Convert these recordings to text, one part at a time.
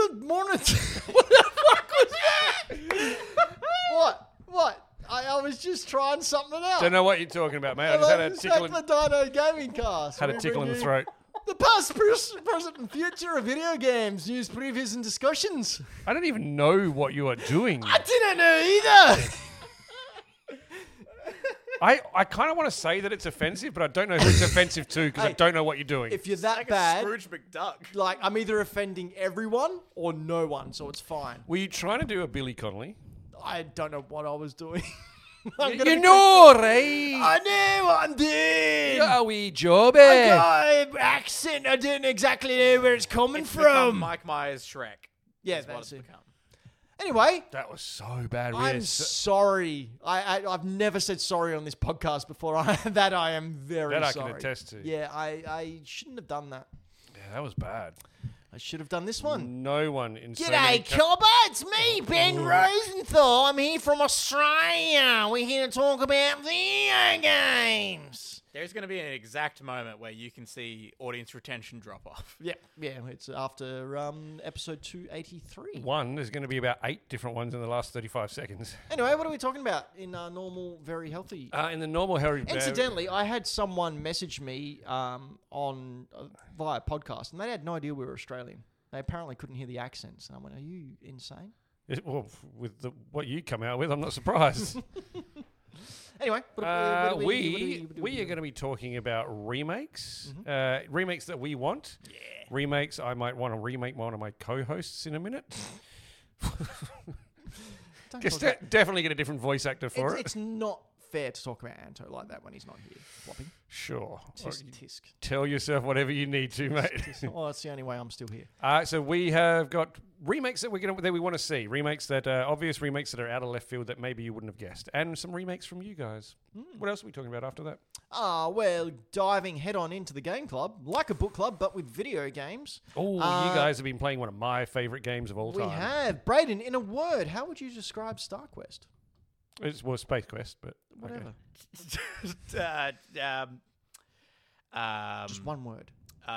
Good morning. What the fuck was that? What? I was just trying something out. Don't know what you're talking about, mate. I just had a tickle in the Dino Gaming Cast. had a tickle in the throat. The past, present, and future of video games, news, previews, and discussions. I don't even know what you are doing. I didn't know either. I kind of want to say that it's offensive, but I don't know who it's offensive to because I don't know what you're doing. If you're that Like bad, a Scrooge McDuck. like I'm either offending everyone or no one, so it's fine. Were you trying to do a Billy Connolly? I don't know what I was doing. You know, right? I know what I'm doing. You're a wee jobby. I got an accent. I didn't exactly know where it's coming It's become from. Mike Myers Shrek. Yeah, is what that's it's it. become. Anyway, That was so bad. I'm sorry. I've never said sorry on this podcast before. That I am very That I sorry. can attest to. Yeah, I shouldn't have done that. Yeah, that was bad. I should have done this one. No one in so many G'day, Cobber. It's me, Ben Rosenthal. I'm here from Australia. We're here to talk about video games. There's going to be an exact moment where you can see audience retention drop off. Yeah, it's after episode 283. One, there's going to be about 8 different ones in the last 35 seconds. Anyway, what are we talking about in our normal, very healthy? In the normal Harry... Incidentally, I had someone message me on via podcast, and they had no idea we were Australian. They apparently couldn't hear the accents, and I went, "Are you insane?" Well, with what you come out with, I'm not surprised. Anyway, we are going to be talking about remakes. Remakes that we want. Yeah. Remakes, I might want to remake one of my co-hosts in a minute. Definitely get a different voice actor for it. It's not fair to talk about Anto like that when he's not here flopping. Sure. Tisk. Tell yourself whatever you need to, mate. Well, that's the only way I'm still here. So we have got remakes that we want to see. Remakes that are obvious remakes that are out of left field that maybe you wouldn't have guessed. And some remakes from you guys. What else are we talking about after that? Well, diving head on into the game club, like a book club, but with video games. Oh, you guys have been playing one of my favourite games of all time. We have. Braden, in a word, how would you describe StarQuest? It's Space Quest, but Whatever. okay. Just one word.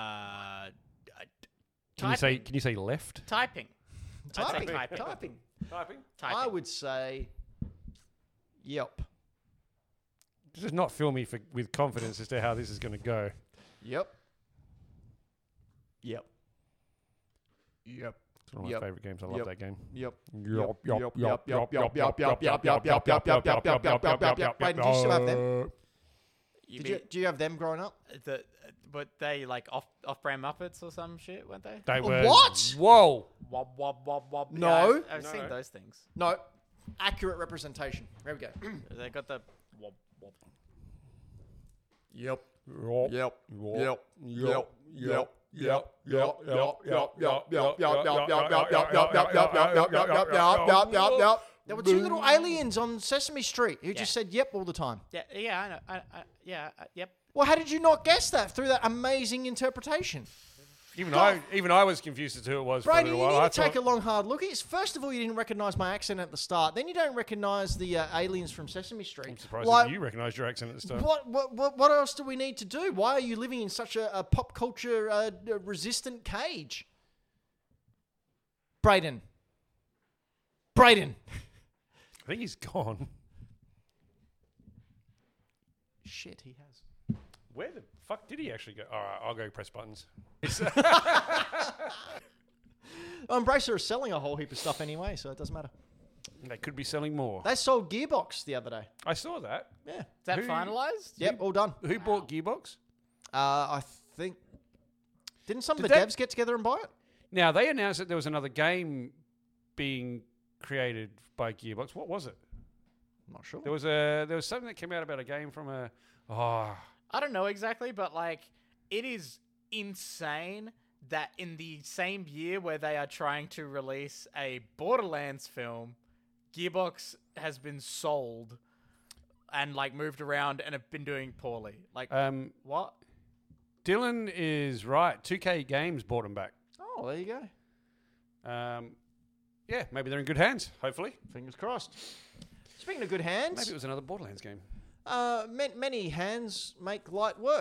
Can you say left? Typing. Typing. Typing. I would say, yep. This does not fill me with confidence as to how this is going to go. Yep. It's one of my favourite games. I love that game. Yep. Braden, do you still have them? Do you have them growing up? But they like off-brand Muppets or some shit, weren't they? They were. What? Whoa. Wob wob wob wob. No. Yeah, I've seen those things. No. Accurate representation. There we go. They got the wob wob. Yep. There were two little aliens on Sesame Street who just said yep all the time. Yeah, I know. Yep. Well, how did you not guess that through that amazing interpretation? Even I was confused as to who it was for a Brady, little you while. need to take a long, hard look. First of all, you didn't recognise my accent at the start. Then you don't recognise the aliens from Sesame Street. I'm surprised that you recognised your accent at the start. What else do we need to do? Why are you living in such a pop culture resistant cage? Braden. I think he's gone. Shit, he has. Where the fuck did he actually go? All right, I'll go press buttons. Embracer is selling a whole heap of stuff anyway, so it doesn't matter. They could be selling more. They sold Gearbox the other day. I saw that. Yeah. Is that finalised? Yep, all done. Who bought Gearbox? I think... Didn't some of the Did devs get together and buy it? Now, they announced that there was another game being created by Gearbox. What was it? I'm not sure. There was something that came out about a game from a... I don't know exactly, but like it is insane that in the same year where they are trying to release a Borderlands film, Gearbox has been sold and like moved around and have been doing poorly. Like what? Dylan is right. 2K Games bought them back. Oh, there you go. Yeah, maybe they're in good hands, hopefully. Fingers crossed. Speaking of good hands... Maybe it was another Borderlands game. Many hands make light work.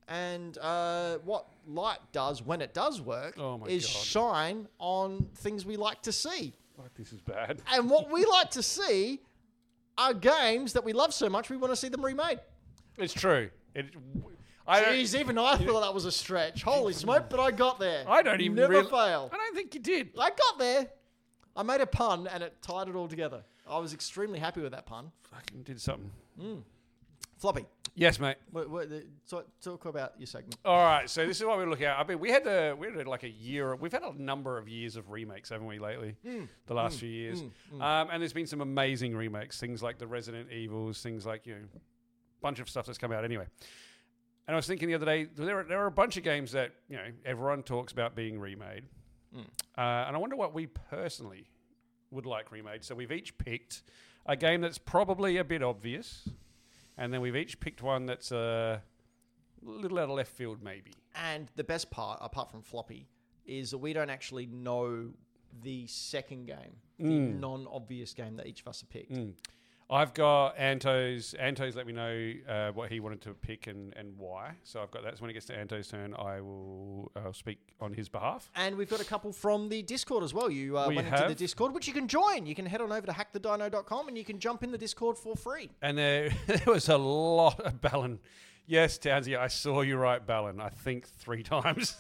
And what light does when it does work Oh my is God. shine on things we like to see. Fuck, this is bad. And what we like to see are games that we love so much we want to see them remade. It's true. I don't. Jeez, even I thought that was a stretch. Holy smoke, but I got there. I don't even Never really- fail. I don't think you did. I got there. I made a pun and it tied it all together. I was extremely happy with that pun. Fucking did something. Floppy, Yes, mate. talk about your segment. All right, so this is what we're looking at. I mean, we had like a year. We've had a number of years of remakes, haven't we, lately? The last few years, and there's been some amazing remakes. Things like the Resident Evils, things like a bunch of stuff that's come out anyway. And I was thinking the other day, there are a bunch of games that everyone talks about being remade, and I wonder what we personally would like remade. So we've each picked a game that's probably a bit obvious. And then we've each picked one that's a little out of left field, maybe. And the best part, apart from Floppy, is that we don't actually know the second game, the non-obvious game that each of us have picked. I've got Anto's. Anto's let me know what he wanted to pick and why. So I've got that. So when it gets to Anto's turn, I'll speak on his behalf. And we've got a couple from the Discord as well. You We went into have. the Discord, which you can join. You can head on over to hackthedino.com and you can jump in the Discord for free. And there was a lot of Balin. Yes, Townsy, I saw you write Balin, I think 3 times.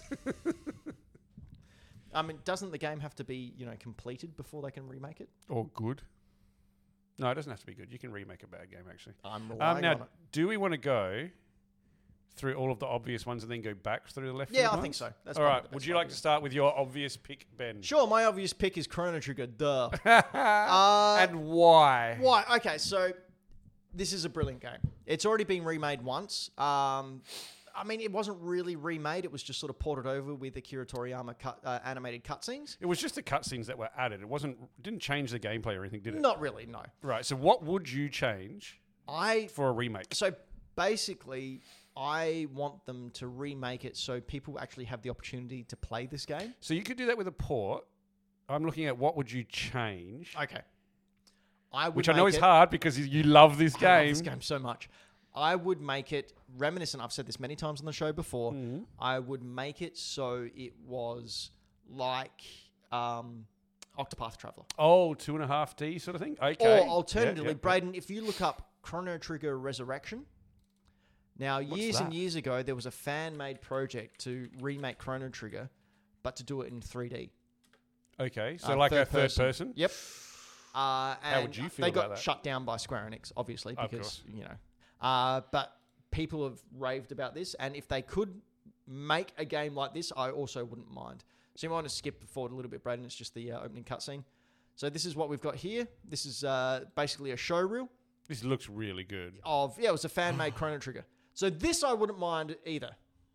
I mean, doesn't the game have to be, completed before they can remake it? Or good. No, it doesn't have to be good. You can remake a bad game, actually. I'm relying on Now, it. do we want to go through all of the obvious ones and then go back through the left Yeah, field I ones? think so. That's all probably right. the best Would you way like to to do start with your obvious pick, Ben? Sure, my obvious pick is Chrono Trigger, duh. And why? Why? Okay, so this is a brilliant game. It's already been remade once. I mean, it wasn't really remade. It was just sort of ported over with Akira Toriyama animated cutscenes. It was just the cutscenes that were added. It didn't change the gameplay or anything, did it? Not really, no. Right. So what would you change for a remake? So basically, I want them to remake it so people actually have the opportunity to play this game. So you could do that with a port. I'm looking at what would you change, Okay. I would which I know make is it- hard because you love this I game. love this game so much. I would make it reminiscent. I've said this many times on the show before. I would make it so it was like Octopath Traveler. Oh, 2.5D sort of thing? Okay. Or alternatively, Yeah. Braden, if you look up Chrono Trigger Resurrection, now years and that? years ago, there was a fan-made project to remake Chrono Trigger, but to do it in 3D. Okay. So like a third person? Yep. How would you feel They got about that? shut down by Square Enix, obviously, Of because, but people have raved about this, and if they could make a game like this, I also wouldn't mind. So you might want to skip forward a little bit, Braden. It's just the opening cutscene. So this is what we've got here. This is basically a show reel This looks really good. it was a fan-made Chrono Trigger. So this I wouldn't mind either.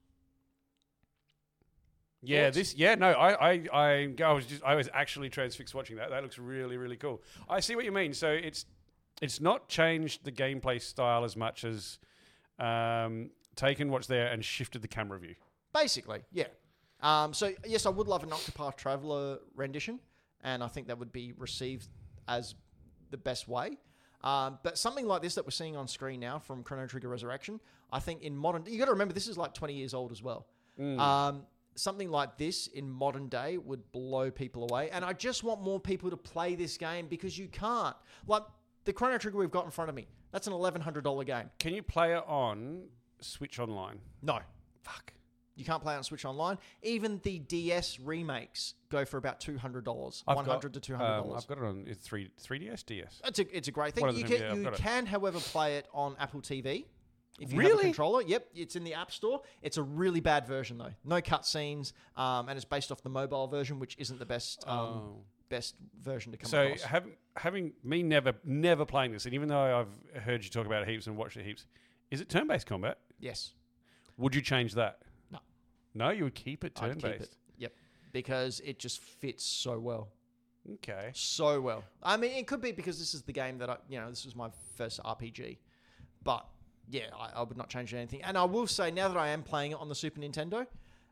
Yeah, Thoughts? I was actually transfixed watching that. That looks really, really cool. I see what you mean. So it's not changed the gameplay style as much as taken what's there and shifted the camera view. Basically, yeah. So yes, I would love an Octopath Traveler rendition, and I think that would be received as the best way. But something like this that we're seeing on screen now from Chrono Trigger Resurrection, I think in modern, you got to remember this is like 20 years old as well. Something like this in modern day would blow people away, and I just want more people to play this game because you can't. Like the Chrono Trigger we've got in front of me, that's an $1,100 game. Can you play it on Switch Online? No. Fuck. You can't play it on Switch Online. Even the DS remakes go for about $200, $100 to $200. I've got it on 3DS, DS. It's a great thing. One of You them, yeah, I've you got it. can, however, play it on Apple TV. If you have Really? a controller, yep, it's in the App Store. It's a really bad version though, no cutscenes, and it's based off the mobile version, which isn't the best best version to come So across. having me never playing this, and even though I've heard you talk about it heaps and watched it heaps, is it turn-based combat? Yes, Would you change that? No. No, you would keep it I'd keep turn-based. it. Yep, because it just fits so well. Okay. So well. I mean, it could be because this is the game that this was my first RPG. But yeah, I would not change anything. And I will say, now that I am playing it on the Super Nintendo,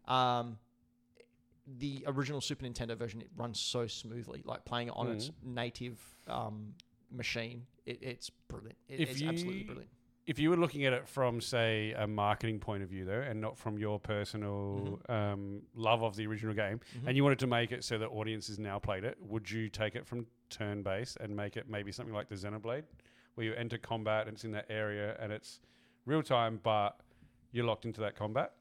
the original Super Nintendo version, it runs so smoothly. Like playing it on its native machine, it's brilliant. It's absolutely brilliant. if you were looking at it from, say, a marketing point of view, though, and not from your personal love of the original game, and you wanted to make it so that audiences now played it, would you take it from turn-based and make it maybe something like the Xenoblade, where you enter combat and it's in that area and it's real-time, but you're locked into that combat?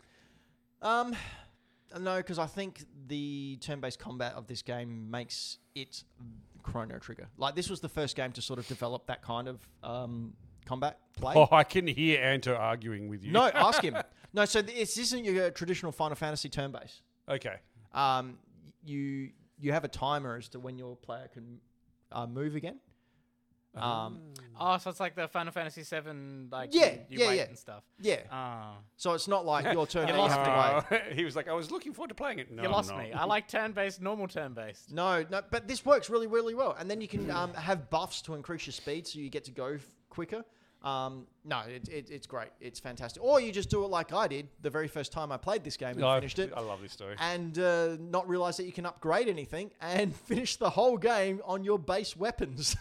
No, because I think the turn-based combat of this game makes it Chrono Trigger. Like, this was the first game to sort of develop that kind of combat play. Oh, I can hear Anto arguing with you. No, ask him. No, so this isn't your traditional Final Fantasy turn-based. Okay. You have a timer as to when your player can move again. Oh, so it's like the Final Fantasy VII, like Yeah, you wait yeah. and stuff. Yeah. Oh. So it's not like your turn You that you lost have to wait. He was like, I was looking forward to playing it. No, You I'm lost not. me. I like turn-based, normal turn-based. No, but this works really, really well. And then you can have buffs to increase your speed so you get to go quicker. No, it's great. It's fantastic. Or you just do it like I did the very first time I played this game and finished it. I love this story. And not realize that you can upgrade anything and finish the whole game on your base weapons.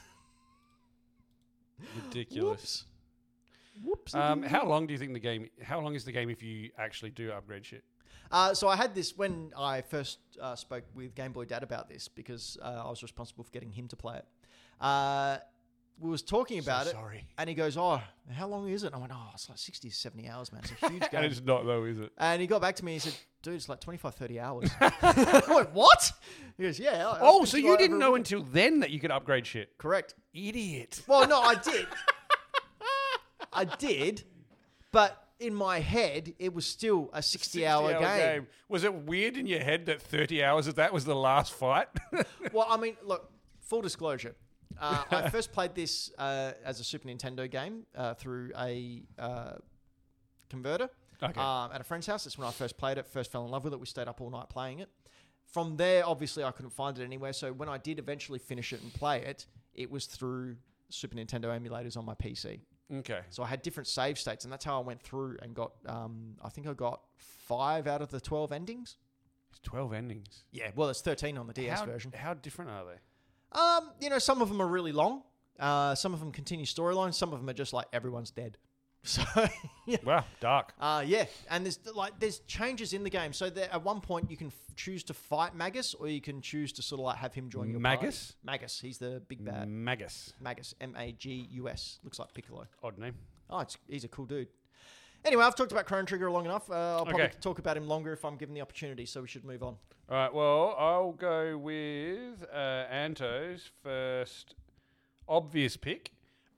Ridiculous. Whoops. How long do you think the game? How long is the game if you actually do upgrade shit? So I had this when I first spoke with Game Boy Dad about this because I was responsible for getting him to play it. We was talking about it, sorry. and he goes, "Oh, how long is it?" And I went, "Oh, it's like 60 to 70 hours, man. It's a huge And game." it's not though, is it? And he got back to me and he said, "Dude, it's like 25, 30 hours." I went, "What?" He goes, "Yeah." I Oh, finished so it you right didn't over a know weekend." until then that you could upgrade shit? Correct. Idiot. Well, no, I did. I did, but in my head, it was still a 60-hour 60-hour game. Was it weird in your head that 30 hours of that was the last fight? Well, I mean, look, full disclosure. I first played this as a Super Nintendo game through a converter Okay. at a friend's house. That's when I first played it, first fell in love with it. We stayed up all night playing it. From there, obviously, I couldn't find it anywhere. So when I did eventually finish it and play it, it was through Super Nintendo emulators on my PC. Okay. So I had different save states, and that's how I went through and got, I think I got 5 out of the 12 endings. It's 12 endings. Yeah, well, it's 13 on the DS version. How different are they? Some of them are really long. Some of them continue storylines. Some of them are just like everyone's dead. So yeah, Wow, dark. yeah, and there's changes in the game. So there, at one point you can choose to fight Magus, or you can choose to sort of like have him join your Magus? party. Magus, he's the big bad. Magus. Magus, Magus, looks like Piccolo. Odd name. Oh, he's a cool dude. Anyway, I've talked about Chrono Trigger long enough. I'll probably Okay. talk about him longer if I'm given the opportunity. So we should move on. All right, well, I'll go with Anto's first obvious pick.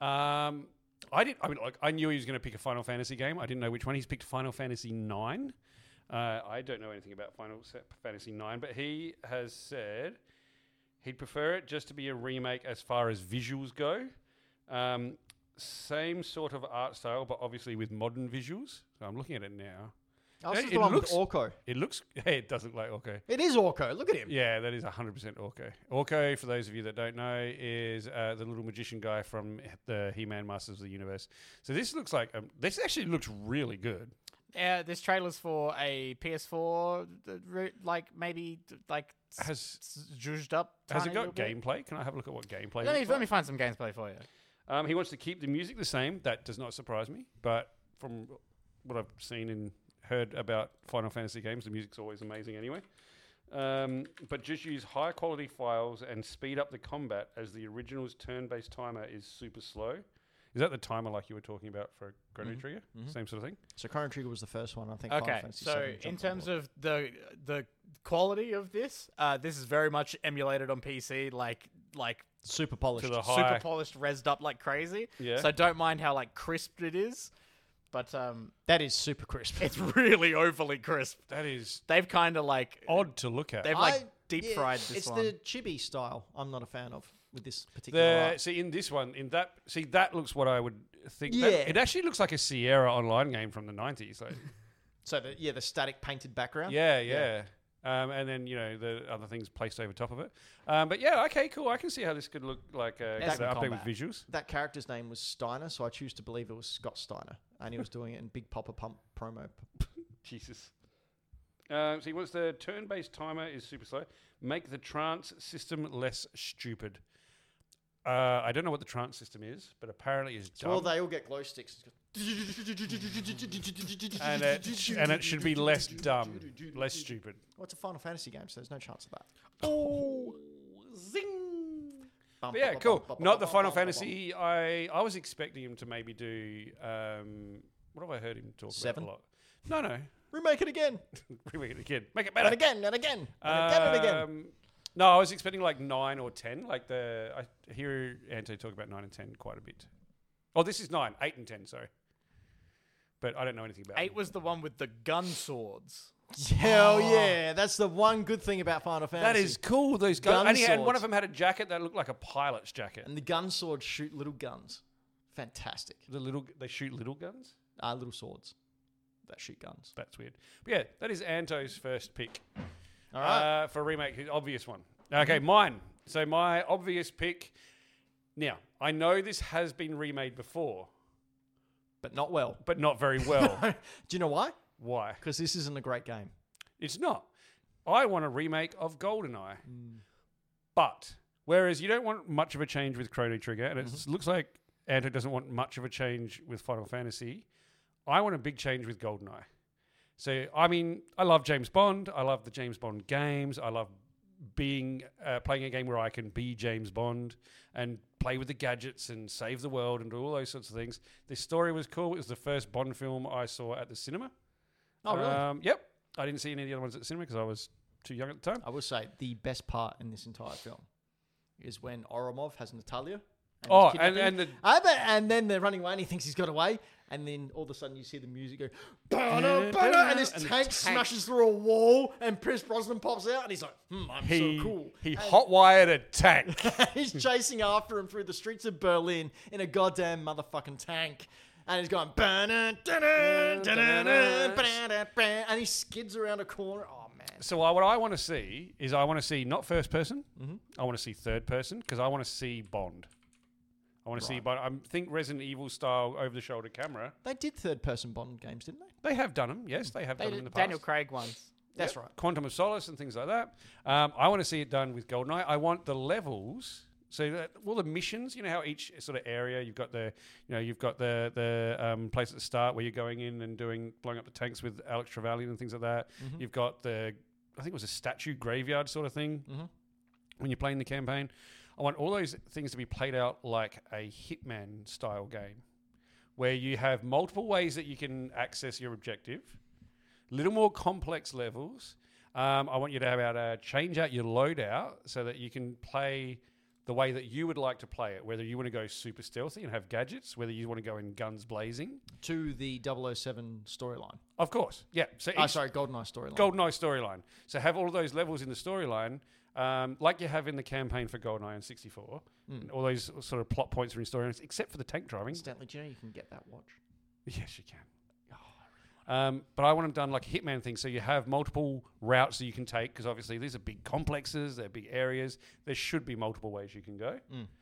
I knew he was going to pick a Final Fantasy game. I didn't know which one. He's picked Final Fantasy IX. I don't know anything about Final Fantasy IX, but he has said he'd prefer it just to be a remake as far as visuals go. Same sort of art style, but obviously with modern visuals. So I'm looking at it now. Oh, this is It the one looks- with Orko. It looks... Hey, it doesn't look like Orko. It is Orko. Look at him. Yeah, that is 100% Orko. Orko, for those of you that don't know, is the little magician guy from the He-Man Masters of the Universe. So this looks like... this actually looks really good. Yeah, this trailer's for a PS4, like maybe like Has zhuzhed up. has it tiny got little bit. gameplay? Can I have a look at what gameplay Let looks me like? find some gameplay for you. He wants to keep the music the same. That does not surprise me. But from what I've seen and heard about Final Fantasy games, the music's always amazing anyway. But just use high quality files and speed up the combat as the original's turn-based timer is super slow. Is that the timer like you were talking about for Chrono Trigger? Same sort of thing? So Chrono Trigger was the first one. I think. Final Okay, Fantasy so VII in jumped on terms board. of the quality of this, this is very much emulated on PC, like super polished. To the super high... polished, rezzed up like crazy. Yeah. So don't mind how like crisp it is, but That is super crisp. it's really overly crisp. That is They've kind of like odd to look at. they've like deep fried this it's one. the chibi style. I'm not a fan of with this particular. art. See, in this one, that looks what I would think. Yeah. It actually looks like a Sierra Online game from the 90s. Like, So the static painted background. yeah. And then, the other things placed over top of it. But yeah, okay, cool. I can see how this could look like Some an update with combat. visuals. That character's name was Steiner, so I choose to believe it was Scott Steiner, and he was doing it in Big Papa Pump promo. Jesus. So he wants the turn-based timer is super slow. Make the trance system less stupid. I don't know what the trance system is, but apparently it's dumb. Well, they all get glow sticks. and it should be less dumb, less stupid. Well, it's a Final Fantasy game, so there's no chance of that. Oh, zing! But yeah, cool. Not the Final Fantasy. I was expecting him to maybe do. What have I heard him talk 7? about a lot? No. Remake it again. Remake it again. Make it better. And again, and again, and again, and again. No, I was expecting like 9 or 10. Like I hear Anto talk about 9 and 10 quite a bit. Oh, this is 9, 8 and 10. Sorry, but I don't know anything about 8 them. was the one with the gun swords. Hell yeah! That's the one good thing about Final Fantasy. That is cool. Those guns. Gun And one swords. of them had a jacket that looked like a pilot's jacket. And the gun swords shoot little guns. Fantastic. They shoot little guns. Little swords that shoot guns. That's weird. But yeah, that is Anto's first pick. All right. For a remake, his obvious one. Okay, mine. So my obvious pick. Now, I know this has been remade before, But not well. but not very well. Do you know why? Why? Because this isn't a great game. It's not. I want a remake of GoldenEye. But, whereas you don't want much of a change with Chrono Trigger, and it looks like Anto doesn't want much of a change with Final Fantasy, I want a big change with GoldenEye. So, I mean, I love James Bond. I love the James Bond games. I love playing a game where I can be James Bond and play with the gadgets and save the world and do all those sorts of things. This story was cool. It was the first Bond film I saw at the cinema. Oh, really? Yep. I didn't see any of the other ones at the cinema because I was too young at the time. I will say the best part in this entire film is when Oromov has Natalia. Oh, he's kidnapping and her. And then they're running away and he thinks he's got away. And then all of a sudden you see the music go, "Bana, bana," and this And the tank tank- smashes through a wall and Pierce Brosnan pops out and he's like, I'm so cool. He And hot-wired a tank. he's chasing after him through the streets of Berlin in a goddamn motherfucking tank. And he's going, "Bana, dana, dana, dana, bana, bana," and he skids around a corner. Oh, man. So what I want to see is I want to see not first person. I want to see third person because I want to see Bond. I want to see Bond. I think Resident Evil style over-the-shoulder camera. They did third-person Bond games, didn't they? They have done them. Yes, they have They done them in the did past. Daniel Craig ones. That's Yep. right. Quantum of Solace and things like that. I want to see it done with GoldenEye. I want the levels. So that, all the missions, you know how each sort of area you've got the place at the start where you're going in and blowing up the tanks with Alex Trevelyan and things like that. You've got I think it was a statue graveyard sort of thing when you're playing the campaign. I want all those things to be played out like a Hitman style game where you have multiple ways that you can access your objective, little more complex levels. I want you to have able to change out your loadout so that you can play the way that you would like to play it, whether you want to go super stealthy and have gadgets, whether you want to go in guns blazing. To the 007 storyline. Of course, yeah. So GoldenEye storyline. GoldenEye storyline. So have all of those levels in the storyline, like you have in the campaign for GoldenEye and 64. All those sort of plot points are in storylines, except for the tank driving. Incidentally, do you know you can get that watch? Yes, you can. But I want them done like a Hitman thing, so you have multiple routes that you can take, because obviously these are big complexes, they're big areas. There should be multiple ways you can go.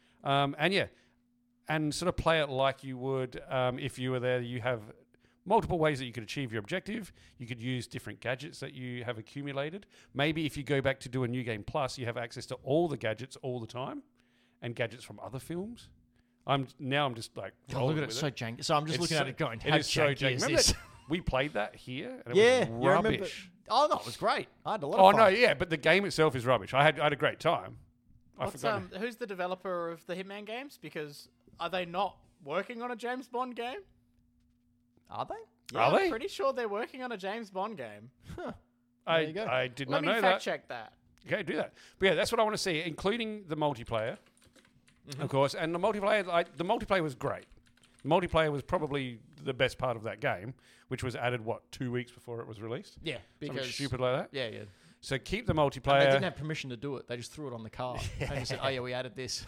And sort of play it like you would if you were there. You have multiple ways that you could achieve your objective. You could use different gadgets that you have accumulated. Maybe if you go back to do a New Game Plus, you have access to all the gadgets all the time, and gadgets from other films. I'm just like, Oh, look at it, so janky. So I'm just looking at it going, how it is so janky janky. is Remember this? that we played that here, and it Yeah, was you remember? rubbish. Oh no, it was great. I had a lot Oh of no, fun. yeah, but the game itself is rubbish. I had a great time. Who's the developer of the Hitman games? Because are they not working on a James Bond game? Are they? Yeah, Are they? I'm pretty sure they're working on a James Bond game. There you go. I did Let not me know fact that. check that. Okay, do that. But yeah, that's what I want to see, including the multiplayer, of course. And the multiplayer was great. The multiplayer was probably the best part of that game, which was added 2 weeks before it was released. Yeah, Something because stupid like that. Yeah, yeah. So keep the And multiplayer. they didn't have permission to do it. They just threw it on the card and just said, "Oh yeah, we added this."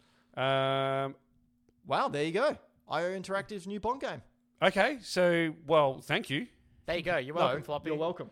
Wow, there you go. IO Interactive's new Bond game. Okay, so thank you. There you go. You're welcome, No, Floppy. You're welcome.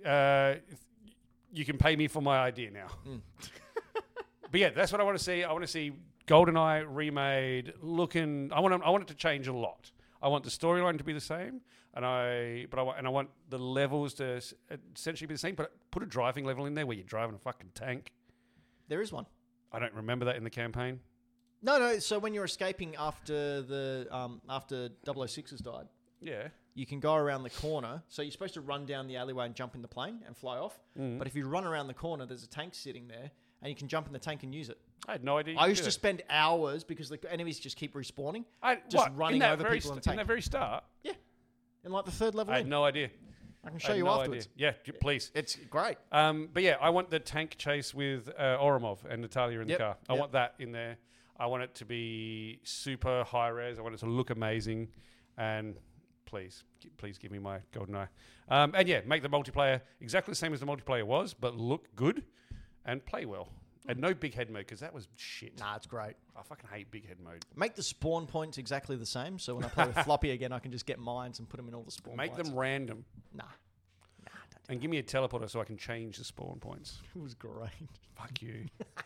You can pay me for my idea now. But yeah, that's what I want to see. I want to see GoldenEye remade, looking. I want it to change a lot. I want the storyline to be the same, and I want the levels to essentially be the same. But put a driving level in there where you're driving a fucking tank. There is one. I don't remember that in the campaign. No. So when you're escaping after after 006 has died, Yeah. you can go around the corner. So you're supposed to run down the alleyway and jump in the plane and fly off. But if you run around the corner, there's a tank sitting there, and you can jump in the tank and use it. I had no idea. I used to spend hours because the enemies just keep respawning. Running in that over very people in in tank. that very start? Yeah, in like the third level. I had in. no idea. I can I show had you no afterwards. idea. Yeah, please. It's great. But yeah, I want the tank chase with Oromov and Natalia in the Yep, car. I yep. want that in there. I want it to be super high res. I want it to look amazing. And please give me my GoldenEye. And yeah, make the multiplayer exactly the same as the multiplayer was, but look good and play well. And no big head mode, because that was shit. Nah, it's great. I fucking hate big head mode. Make the spawn points exactly the same, so when I play with Floppy again, I can just get mines and put them in all the spawn Make points. them random. Nah, And give me a teleporter so I can change the spawn points. it was great. Fuck you.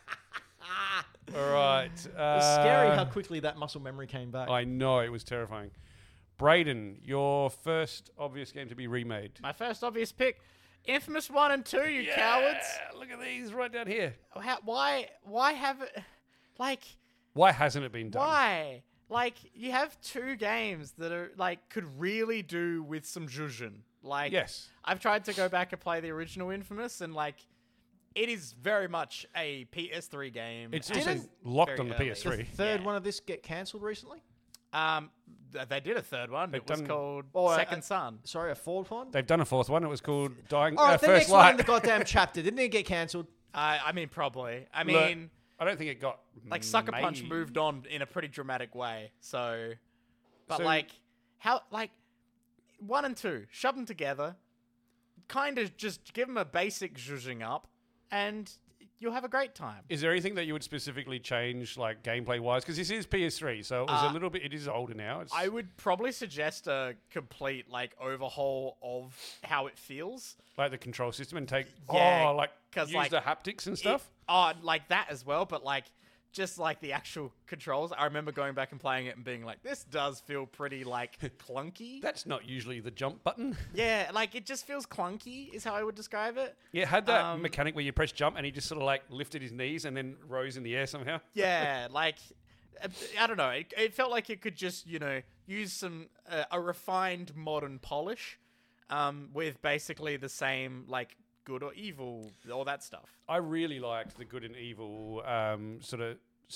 All right. It was scary how quickly that muscle memory came back. I know, it was terrifying. Braden, your first obvious game to be remade. My first obvious pick, Infamous 1 and 2, you cowards. Look at these right down here. Why have it, like, Why hasn't it been done? why? Like, you have two games that are, like, could really do with some zhuzhen. Like, Yes. I've tried to go back and play the original Infamous, and, like, it is very much a PS3 game. It's and also it's locked very on the early. PS3. the third Yeah. one of this get cancelled recently? They did a third one. They've It was done- called Oh, Second Son. Sorry, a fourth one? They've done a fourth one. It was called Dying Oh, the First next one Light. in the goddamn chapter. Didn't it get cancelled? I mean, probably. I Look, mean, I don't think it got like Sucker Punch made. moved on in a pretty dramatic way. So, but So- like, how, like, 1 and 2, shove them together, kind of just give them a basic zhuzhing up, and you'll have a great time. Is there anything that you would specifically change, like gameplay wise? Because this is PS3, so it was a little bit. It is older now. It's, I would probably suggest a complete like overhaul of how it feels. like the control system and take Yeah, like 'cause, use like, the haptics and stuff. Like that as well, but like just like the actual controls. I remember going back and playing it and being like, this does feel pretty like clunky. That's not usually the jump button. Yeah, like it just feels clunky is how I would describe it. Yeah, it had that mechanic where you press jump and he just sort of like lifted his knees and then rose in the air somehow. Yeah, like I don't know. It felt like it could just, you know, use some a refined modern polish with basically the same like good or evil, all that stuff. I really liked the good and evil sort of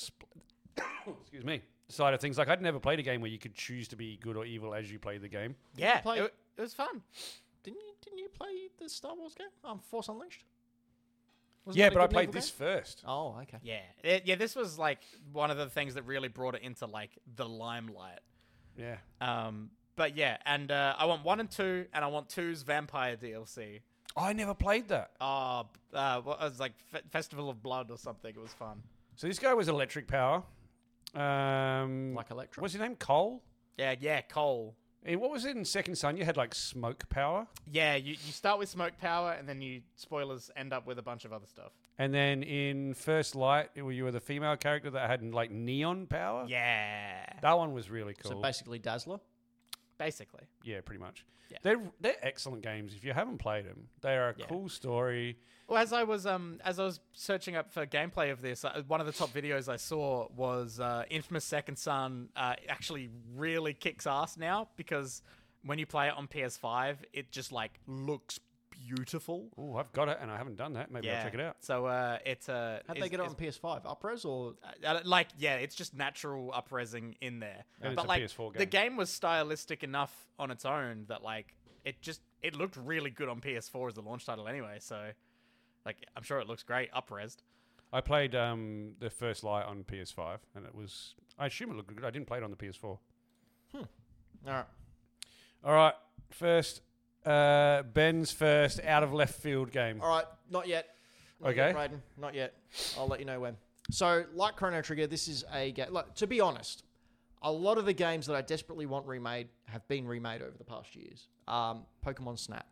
excuse me side of things. Like I'd never played a game where you could choose to be good or evil as you played the game. Yeah, play- it was fun. Didn't you play the Star Wars game? Force Unleashed? Wasn't Yeah, that a but I good and played evil this game? first. Oh, okay. Yeah, this was like one of the things that really brought it into like the limelight. Yeah. But yeah, and I want 1 and 2, and I want 2's Vampire DLC. I never played that. What was like Festival of Blood or something? It was fun. So this guy was Electric Power. Like Electra? What's his name? Cole? Yeah, Cole. And what was it in Second Son? You had like Smoke Power. Yeah, you start with Smoke Power, and then you, spoilers, end up with a bunch of other stuff. And then in First Light, you were the female character that had like Neon Power. Yeah, That one was really cool. So basically Dazzler? basically. Yeah, pretty much. Yeah. They're excellent games. If you haven't played them, they are a Yeah. cool story. Well, as I was searching up for gameplay of this, one of the top videos I saw was Infamous Second Son actually really kicks ass now, because when you play it on PS5, it just like looks beautiful. Oh, I've got it, and I haven't done that. Maybe I'll check it out. So it's How'd they get it on PS5? Upres or? it's just natural upresing in there. And it's but a like PS4 the game. game was stylistic enough on its own that like it looked really good on PS4 as the launch title anyway. So like I'm sure it looks great upresed. I played the First Light on PS5, and it was. I assume it looked good. I didn't play it on the PS4. All right. All right, first Ben's first out of left field game. All right. Not yet. Not Okay. yet, Braden. Not yet. I'll let you know when. So, like Chrono Trigger, this is a game. Like, to be honest, a lot of the games that I desperately want remade have been remade over the past years. Pokemon Snap.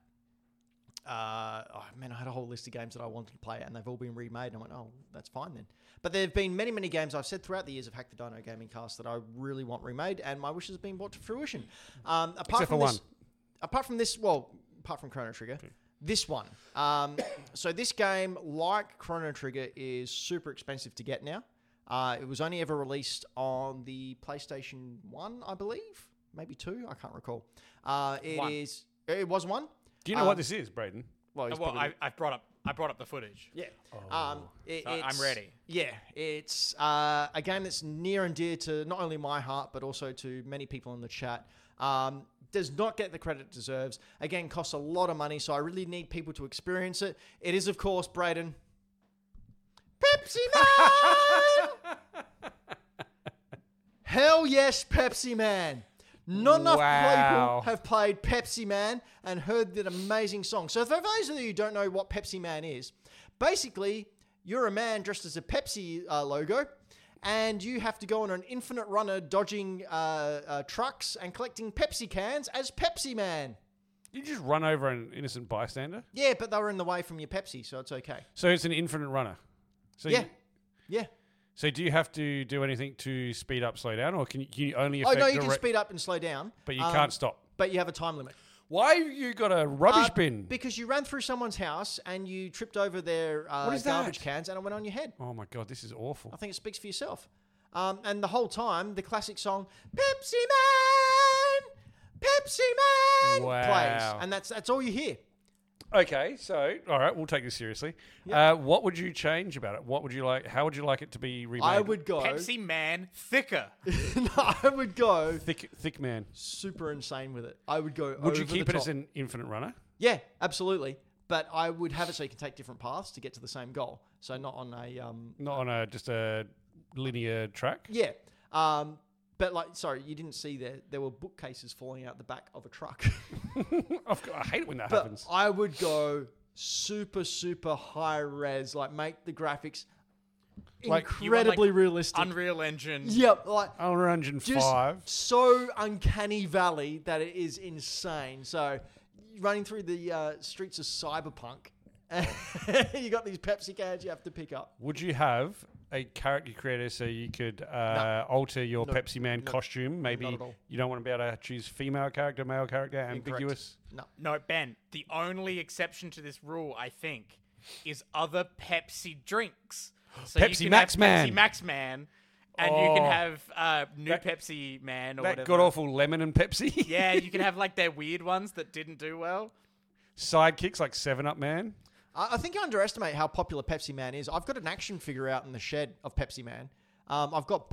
Man, I had a whole list of games that I wanted to play, and they've all been remade. And I went, oh, that's fine then. But there have been many, many games I've said throughout the years of Hack the Dino Gaming Cast that I really want remade, and my wishes have been brought to fruition. Except for one. Apart from Chrono Trigger, this one. So this game, like Chrono Trigger, is super expensive to get now. It was only ever released on the PlayStation 1, I believe. Maybe 2, I can't recall. One. It was 1. Do you know what this is, Braden? Well, it's Well, probably- I brought up the footage. yeah. So I'm ready. Yeah, it's a game that's near and dear to not only my heart, but also to many people in the chat. Does not get the credit it deserves. Again, costs a lot of money, so I really need people to experience it. It is, of course, Braden. Pepsi Man! Hell yes, Pepsi Man. Not enough Wow. people have played Pepsi Man and heard that amazing song. So for those of you who don't know what Pepsi Man is, basically, you're a man dressed as a Pepsi logo, and you have to go on an infinite runner dodging trucks and collecting Pepsi cans as Pepsi Man. You just run over an innocent bystander? Yeah, but they were in the way from your Pepsi, so it's okay. So it's an infinite runner. So Yeah. Yeah. So do you have to do anything to speed up, slow down, or can you only Oh, affect no, you can speed up and slow down. but you can't stop? But you have a time limit. Why have you got a rubbish bin? Because you ran through someone's house and you tripped over their is garbage that? cans and it went on your head. Oh my God, this is awful. I think it speaks for yourself. And the whole time, the classic song, Pepsi Man! Pepsi Man! Wow. plays. And that's all you hear. Okay, so all right, we'll take this seriously. Yep. What would you change about it? What would you like? How would you like it to be remade? I would go... Pepsi Man thicker. No, I would go thick man. super insane with it. I would go Would you over keep the it as top. an infinite runner? Yeah, absolutely. But I would have it so you can take different paths to get to the same goal. So not on a... Not on just a linear track. Yeah. But sorry, you didn't see there were bookcases falling out the back of a truck. I hate it when that But happens. I would go super, super high res, make the graphics Like, you want, incredibly realistic. Unreal Engine. Yep, Unreal Engine just 5. so uncanny valley that it is insane. So running through the streets of Cyberpunk, you got these Pepsi cans you have to pick up. Would you have a character creator so you could alter your No. Pepsi Man No. costume? Maybe Not at all. you don't want to be able to choose female character, male character, ambiguous. No. No, Ben, the only exception to this rule, I think, is other Pepsi drinks. So Pepsi you can Max have Man. Pepsi Max Man, and you Oh. can have new That- Pepsi Man or That whatever. god awful lemon and Pepsi. Yeah, you can have their weird ones that didn't do well. Sidekicks like 7-Up Man. I think you underestimate how popular Pepsi Man is. I've got an action figure out in the shed of Pepsi Man. I've got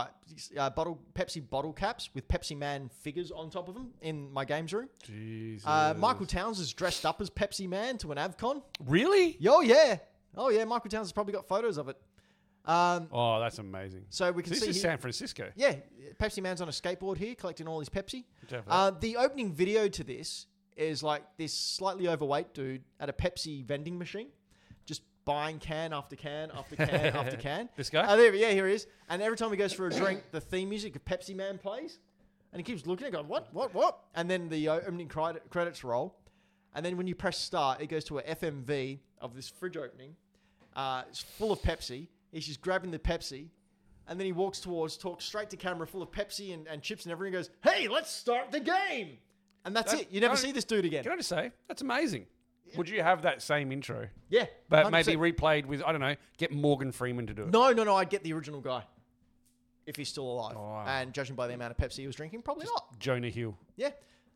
Pepsi bottle caps with Pepsi Man figures on top of them in my games room. Jesus. Michael Towns is dressed up as Pepsi Man to an AvCon. Really? Oh yeah, Michael Towns has probably got photos of it. Oh, that's amazing. So we can This see is here- San Francisco. Yeah, Pepsi Man's on a skateboard here collecting all his Pepsi. Definitely. The opening video to this is this slightly overweight dude at a Pepsi vending machine, just buying can after can after can after can. This guy? Here he is. And every time he goes for a drink, the theme music of Pepsi Man plays. And he keeps looking and going, what? And then the opening credits roll. And then when you press start, it goes to a FMV of this fridge opening. It's full of Pepsi. He's just grabbing the Pepsi. And then he talks straight to camera full of Pepsi and chips and everything. Goes, hey, let's start the game. And that's it. You never see this dude again. Can I just say, that's amazing. Would you have that same intro? Yeah. But 100%. maybe replayed with, I don't know, get Morgan Freeman to do it. No. I'd get the original guy. If he's still alive. Oh, wow. And judging by the amount of Pepsi he was drinking, probably not. Jonah Hill. Yeah.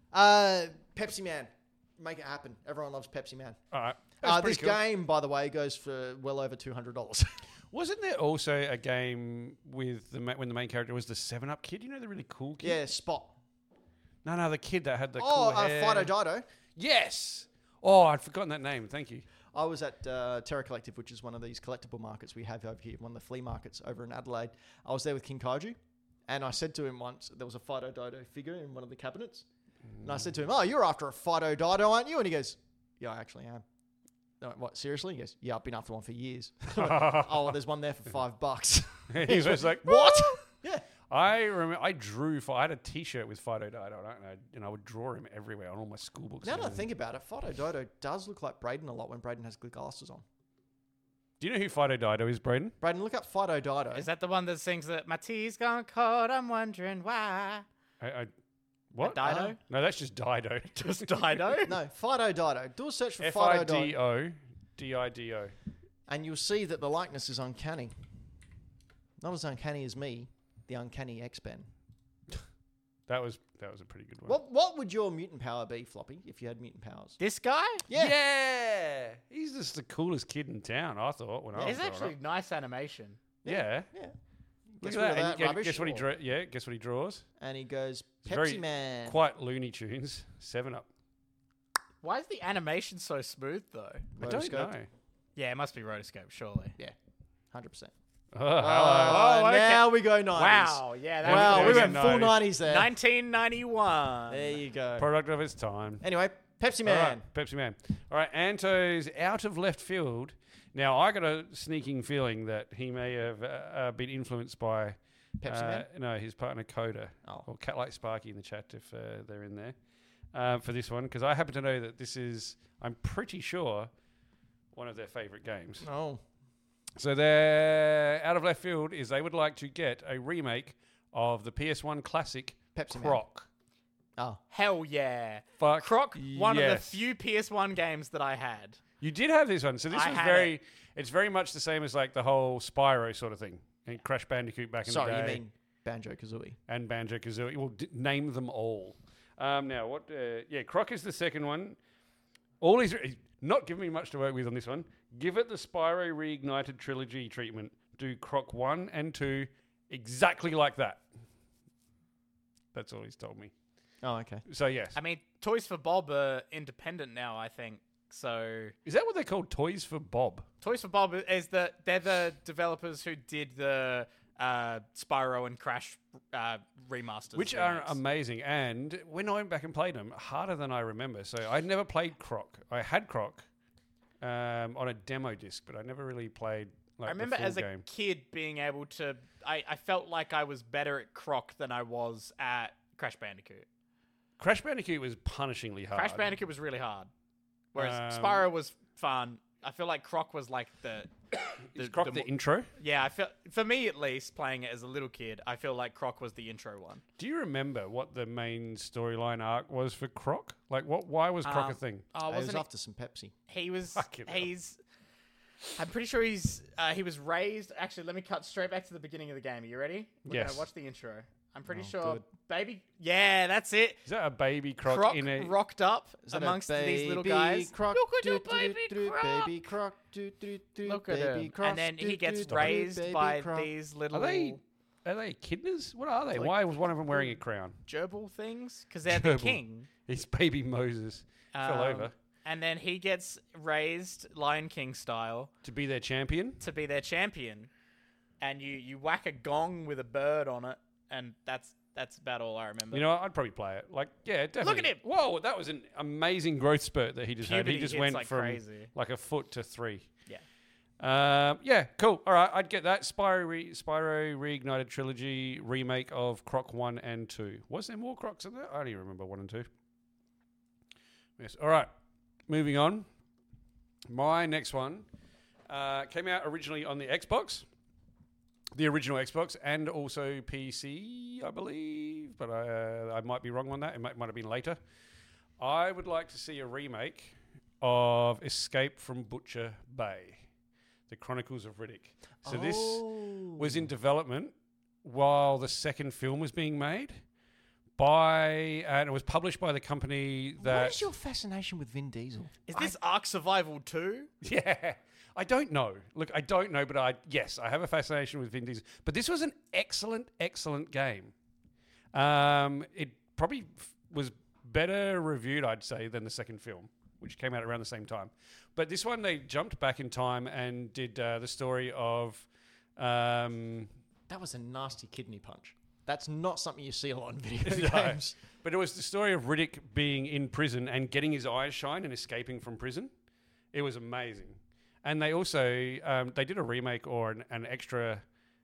Pepsi Man. Make it happen. Everyone loves Pepsi Man. All right. That's This pretty cool. game, by the way, goes for well over $200. Wasn't there also a game with when the main character was the 7-Up kid? You know, the really cool kid? Yeah, Spot. No, the kid that had the Oh, cool hair. Fido Dido. Yes. Oh, I'd forgotten that name. Thank you. I was at Terra Collective, which is one of these collectible markets we have over here, one of the flea markets over in Adelaide. I was there with King Kaiju, and I said to him once, there was a Fido Dido figure in one of the cabinets. And I said to him, oh, you're after a Fido Dido, aren't you? And he goes, yeah, I actually am. No, what, seriously? He goes, yeah, I've been after one for years. Oh, there's one there for $5. He was like, What? Yeah. I remember I had a T-shirt with Fido Dido, and I would draw him everywhere on all my school books. Now and that I everything. think about it, Fido Dido does look like Braden a lot when Braden has good glasses on. Do you know who Fido Dido is, Braden? Braden, look up Fido Dido. Is that the one that sings that my tea's gone cold, I'm wondering why? What? Dido? No, that's just Dido. Just Dido? No, Fido Dido. Do a search for Fido Dido. Fido Dido. And you'll see that the likeness is uncanny. Not as uncanny as me, the uncanny X-Ben. That was a pretty good one. What would your mutant power be, Floppy, if you had mutant powers? This guy? Yeah. He's just the coolest kid in town, I thought, when I was It's growing actually up. nice animation. Yeah. Yeah. Look Gets at rid of that. that And rubbish, guess what or- guess what he draws? And he goes, It's very Pepsi Man. Quite Looney Tunes. 7-Up. Why is the animation so smooth, though? I don't Rotoscope. know. Yeah, it must be rotoscope, surely. 100%. Oh, Oh, okay. now we go 90s. Wow, yeah, that Wow, we was went good. full 90s. 90s there. 1991. There you go. Product of its time. Anyway, Pepsi All Man. right, Pepsi Man. All right, Anto's out of left field. Now, I got a sneaking feeling that he may have been influenced by Pepsi Man? No, his partner Coda, Oh. or Cat Like Sparky in the chat if they're in there for this one, because I happen to know that this is, I'm pretty sure, one of their favourite games. Oh. So their out of left field is they would like to get a remake of the PS1 classic Pepsi Man. Croc. Oh. Hell yeah. Fuck Croc, one of the yes. few PS1 games that I had. You did have this one, so this I was had very. It's very much the same as like the whole Spyro sort of thing, and Crash Bandicoot back in Sorry, the day, you mean Banjo-Kazooie. and Banjo Kazooie. Well, name them all. Now what? Yeah, Croc is the second one. All he's not giving me much to work with on this one. Give it the Spyro Reignited trilogy treatment. Do Croc 1 and 2 exactly like that. That's all he's told me. Oh, okay. So yes, I mean, Toys for Bob are independent now, I think. So is that what they're called? Toys for Bob. Toys for Bob is they're the developers who did the Spyro and Crash remasters, Which are remakes. amazing. And when I went back and played them, harder than I remember. So I never played Croc. I had Croc on a demo disc, but I never really played like I remember the full as a game. kid being able to. I felt like I was better at Croc than I was at Crash Bandicoot. Crash Bandicoot was punishingly hard. Crash Bandicoot was really hard, whereas Um, Spyro was fun. I feel like Croc was like the Is Croc the mo- intro? yeah. I feel for me at least playing it as a little kid, I feel like Croc was the intro one. Do you remember what the main storyline arc was for Croc? Like, what? Why was Croc a thing? Oh, I was wasn't after some Pepsi. he was Fucking hell. I'm pretty sure he was raised. Actually, let me cut straight back to the beginning of the game. Are you ready? We're Yes. gonna watch the intro. I'm pretty Oh, sure good. baby. Yeah, that's it. Is that a baby Croc, Croc in a? rocked up Is that a amongst these little baby guys. Croc? Look at your Do, do, do, baby do, Croc. Baby Croc. Do, do, do, Look at baby him. Croc. And then Do, he gets do, do, raised baby by Croc. these little Are they echidnas? What are they? Like Why was one of them wearing a crown? gerbil things because they're the Gerbil. king. It's baby Moses. Fell Um, over And then he gets raised Lion King style to be their champion. to be their champion. And you whack a gong with a bird on it, and that's about all I remember. You know, I'd probably play it. Like, yeah, definitely. at him. Whoa, that was an amazing growth spurt that he just had. Puberty He just hits went like from crazy. like a foot to 3. Yeah. Yeah, cool. All right, I'd get that. Spyro Reignited trilogy remake of Croc 1 and 2. Was there more Crocs in there? I don't even remember 1 and 2. Yes. All right, moving on. My next one came out originally on the Xbox. The original Xbox and also PC, I believe, but I might be wrong on that. It might have been later. I would like to see a remake of Escape from Butcher Bay, The Chronicles of Riddick. So this was in development while the second film was being made and it was published by the company that... What is your fascination with Vin Diesel? Is this Ark Survival 2? Yeah, I don't know. Look, I don't know, but I have a fascination with Vin Diesel. But this was an excellent, excellent game. It probably was better reviewed, I'd say, than the second film, which came out around the same time. But this one, they jumped back in time and did the story of... That was a nasty kidney punch. That's not something you see a lot in video No. games. But it was the story of Riddick being in prison and getting his eyes shine and escaping from prison. It was amazing. And they also they did a remake or an extra,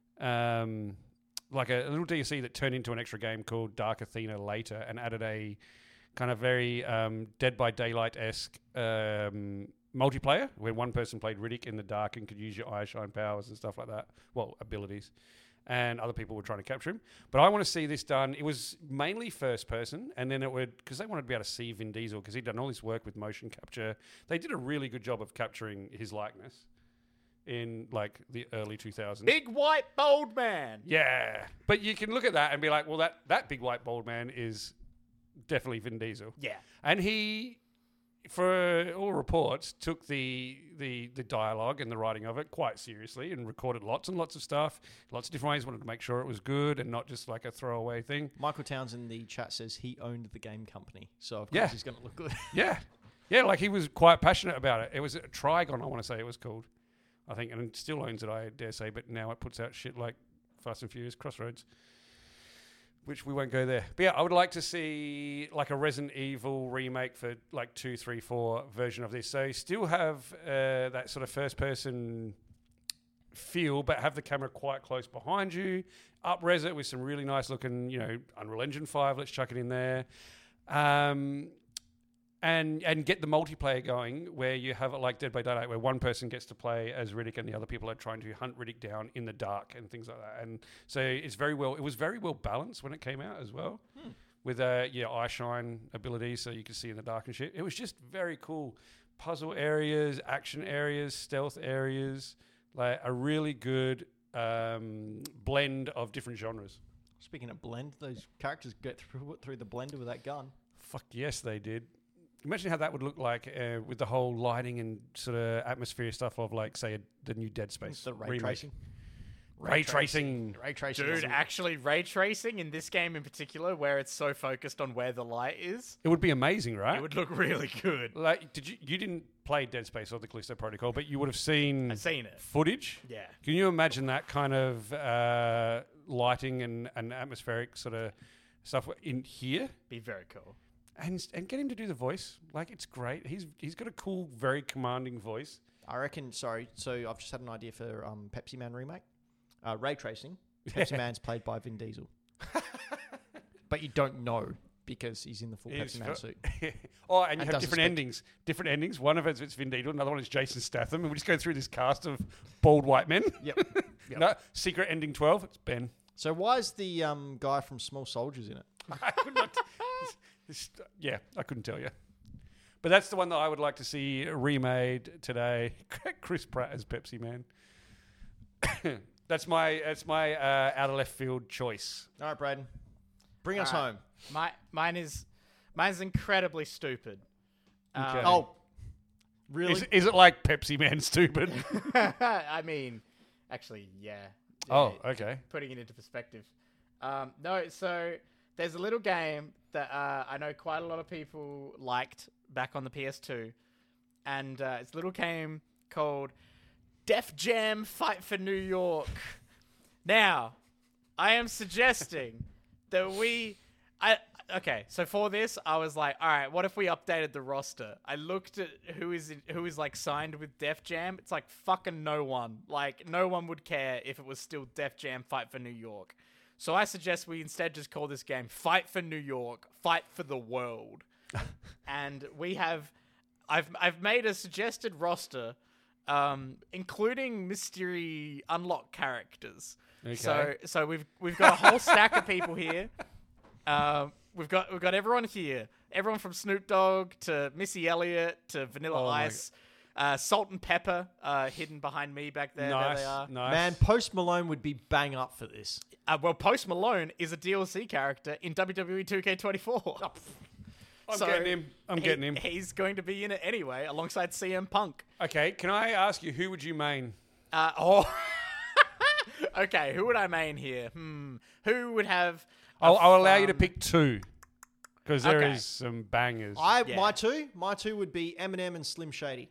like a little DLC that turned into an extra game called Dark Athena later and added a kind of very Dead by Daylight-esque multiplayer where one person played Riddick in the dark and could use your eye shine powers and stuff like that. Well, abilities. And other people were trying to capture him. But I want to see this done. It was mainly first person, and then it would, because they wanted to be able to see Vin Diesel, because he'd done all this work with motion capture. They did a really good job of capturing his likeness. in like the early 2000s. Big white bold man. Yeah. But you can look at that and be like, well, that big white bald man is definitely Vin Diesel. Yeah. And he, for all reports, took the dialogue and the writing of it quite seriously and recorded lots and lots of stuff, lots of different ways, wanted to make sure it was good and not just like a throwaway thing. Michael Towns in the chat says he owned the game company, so of course Yeah. he's going to look good. Yeah. Yeah, like he was quite passionate about it. It was Trigon, I want to say it was called, I think, and it still owns it, I dare say, but now it puts out shit like Fast and Furious Crossroads, which we won't go there. But yeah, I would like to see like a Resident Evil remake for like 2, 3, 4 version of this. So still have that sort of first person feel, but have the camera quite close behind you. Up-res it with some really nice looking, Unreal Engine 5, let's chuck it in there. And get the multiplayer going where you have it like Dead by Daylight, where one person gets to play as Riddick and the other people are trying to hunt Riddick down in the dark and things like that. And so it was very well balanced when it came out as well, with eye shine abilities, so you could see in the dark and shit. It was just very cool. Puzzle areas, action areas, stealth areas, like a really good blend of different genres. Speaking of blend, those characters get through the blender with that gun. Fuck yes, they did. Imagine how that would look like with the whole lighting and sort of atmosphere stuff of, like, say, the new Dead Space. The ray remake. tracing. Ray tracing. Ray tracing. Dude, actually ray tracing in this game in particular, where it's so focused on where the light is, It would be amazing, right? it would look really good. Like, you didn't play Dead Space or the Callisto Protocol, but you would have seen I've seen it. footage. Yeah. Can you imagine that kind of lighting and atmospheric sort of stuff in here? Be very cool. And get him to do the voice. Like, it's great. He's got a cool, very commanding voice. I reckon, sorry, so I've just had an idea for Pepsi Man remake. Ray tracing. Pepsi Man's played by Vin Diesel. But you don't know because he's in the full Pepsi Man suit. Oh, and you And have doesn't different speak. endings. Different endings. One of it's Vin Diesel, another one is Jason Statham, and we just go through this cast of bald white men. Yep. Yep. No, secret ending 12, it's Ben. So why is the guy from Small Soldiers in it? I could not... yeah, I couldn't tell you. But that's the one that I would like to see remade today. Chris Pratt as Pepsi Man. That's my out of left field choice. All right, Braden. Bring us All right. home. Mine's incredibly stupid. Okay. Oh, really? Is it like Pepsi Man stupid? I mean, actually, yeah. Oh, okay. Putting it into perspective. No, so there's a little game that I know quite a lot of people liked back on the PS2. And it's a little game called Def Jam Fight for New York. Now, I am suggesting that okay, so for this, I was like, all right, what if we updated the roster? I looked at who is like signed with Def Jam. It's like fucking no one. Like, no one would care if it was still Def Jam Fight for New York. So I suggest we instead just call this game Fight for New York, Fight for the World. And I've made a suggested roster, including mystery unlock characters. Okay. So we've got a whole stack of people here. We've got everyone here. Everyone from Snoop Dogg to Missy Elliott to Vanilla Ice. Salt and Pepper hidden behind me back there. Nice, There they are. nice. Man, Post Malone would be bang up for this. Well, Post Malone is a DLC character in WWE 2K24. I'm getting him. He's going to be in it anyway, alongside CM Punk. Okay, can I ask you, who would you main? Okay, who would I main here? Who would have... I'll allow you to pick two, because there is Okay. some bangers. Yeah. My two would be Eminem and Slim Shady.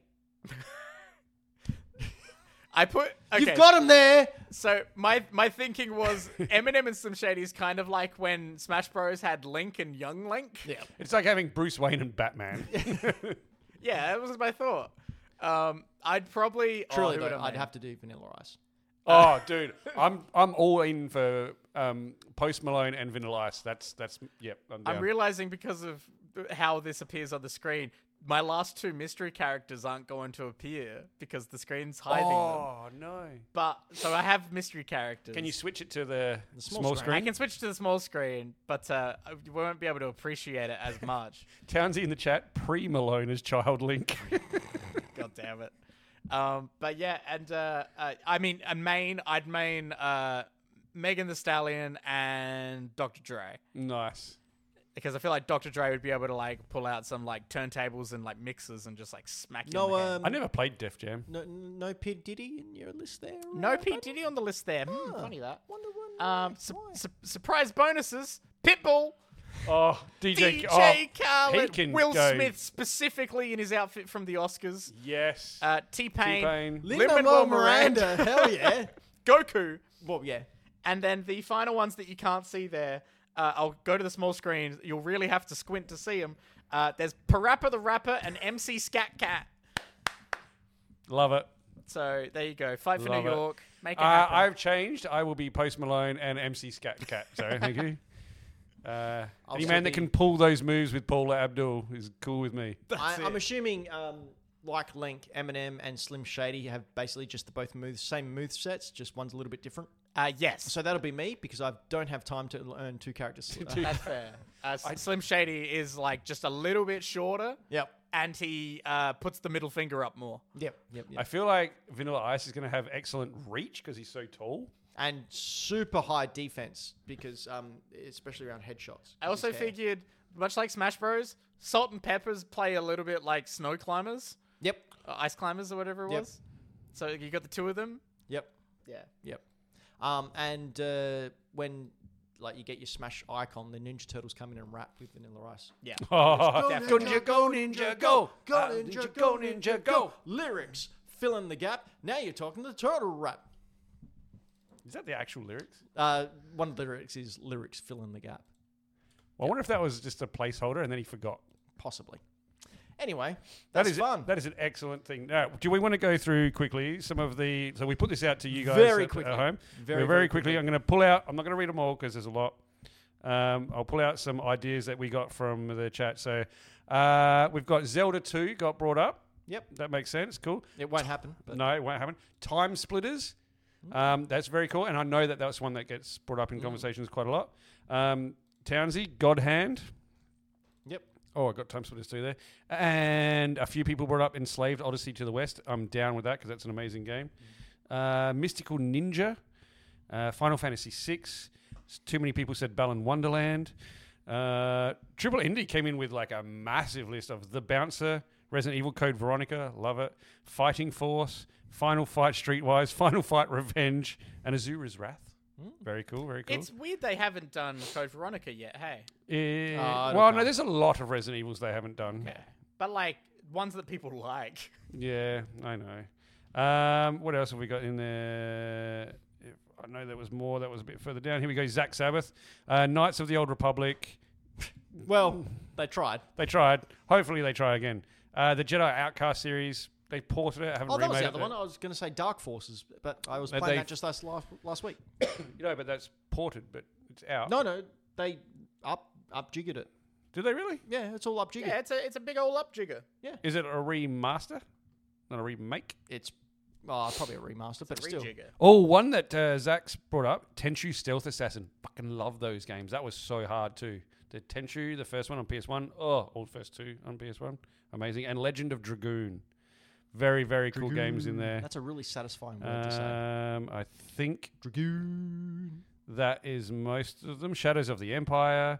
Okay, You've got him there. So my thinking was Eminem and Slim Shady is kind of like when Smash Bros had Link and Young Link. Yeah. It's like having Bruce Wayne and Batman. Yeah, that was my thought. I'd probably... Truly, who would though, I I'd main? have to do Vanilla Ice. Oh, dude, I'm all in for Post Malone and Vanilla Ice. That's yep. I'm down. I'm realizing because of how this appears on the screen, my last two mystery characters aren't going to appear because the screen's hiding them. Oh no! But so I have mystery characters. Can you switch it to the small small screen? I screen? can switch to the small screen, but we won't be able to appreciate it as much. Townsy in the chat, pre Malone as Child Link. God damn it. But yeah, and I mean, I'd main Megan Thee Stallion and Dr. Dre. Nice. Because I feel like Dr. Dre would be able to like pull out some like turntables and like mixers and just like smack you in the head. I never played Def Jam. No P Diddy in your list there. No P Diddy on the list there. Funny that. Wonder why. Surprise bonuses. Pitbull. Oh, DJ Khaled. can Will go. Smith specifically in his outfit from the Oscars. Yes. T-Pain. T-Pain. Lin-Manuel Miranda. Hell yeah. Goku. Well, yeah. And then the final ones that you can't see there, I'll go to the small screen. You'll really have to squint to see them. There's Parappa the Rapper and MC Scat Cat. Love it. So there you go. Fight for Love New it. York. Make it happen. I've changed. I will be Post Malone and MC Scat Cat. So thank you. Any still man that be- can pull those moves with Paula Abdul is cool with me. I'm assuming, like Link, Eminem, and Slim Shady have basically just same move sets, just one's a little bit different. Yes. So that'll be me because I don't have time to learn two characters. That's fair. Slim Shady is like just a little bit shorter. Yep. And he puts the middle finger up more. Yep. I feel like Vanilla Ice is going to have excellent reach because he's so tall. And super high defense because, especially around headshots. I also figured, much like Smash Bros, Salt and Peppers play a little bit like snow climbers. Yep. Ice climbers or whatever it was. So you got the two of them. Yep. Yeah. Yep. And when like you get your Smash icon, the Ninja Turtles come in and rap with Vanilla Ice. Yeah. Oh, Go Ninja, go Ninja, go! Go Ninja, go Ninja, go! Lyrics, fill in the gap. Now you're talking the turtle rap. is that the actual lyrics? One of the lyrics is lyrics, fill in the gap. Well, I wonder if that was just a placeholder and then he forgot. Possibly. Anyway, That that's is fun. That is an excellent thing. Now, do we want to go through quickly some of the? So we put this out to you guys Very at quickly. home. Very, Very very quickly. quickly. I'm going to pull out. I'm not going to read them all because there's a lot. I'll pull out some ideas that we got from the chat. So we've got Zelda 2 got brought up. Yep. That makes sense. Cool. It won't happen. But No, it won't happen. Time Splitters. That's very cool. And I know that that's one that gets brought up in conversations quite a lot. Townsy, God Hand. Yep. Oh, I got Time Splitters 2 there. And a few people brought up Enslaved Odyssey to the West. I'm down with that because that's an amazing game. Mystical Ninja. Final Fantasy 6. Too many people said Balan Wonderland. Triple Indie came in with like a massive list of The Bouncer, Resident Evil Code Veronica, love it. Fighting Force, Final Fight Streetwise, Final Fight Revenge, and Azura's Wrath. Very cool, very cool. It's weird they haven't done Code Veronica yet, hey? Well, no, there's a lot of Resident Evils they haven't done. Yeah. But like, ones that people like. Yeah, I know. What else have we got in there? I know there was more that was a bit further down. Here we go, Zack Sabbath. Knights of the Old Republic. Well, they tried. They tried. Hopefully they try again. The Jedi Outcast series, they ported it. Haven't Oh, that was remade the other one. I was going to say Dark Forces, but I was But playing they- that just last week. You know, but that's ported, but it's out. No, they up jiggered it. Did they really? Yeah, it's all up jiggered. Yeah, it's a big old up jigger. Is it a remaster? Not a remake? It's probably a remaster, but still. Rejigger. Oh, one that Zach's brought up, Tenchu Stealth Assassin. Fucking love those games. That was so hard too. The Tenchu, the first one on PS1. Oh, all first two on PS1. Amazing. And Legend of Dragoon. Very, very cool games in there. That's a really satisfying word to say. I think Dragoon. that is most of them. Shadows of the Empire.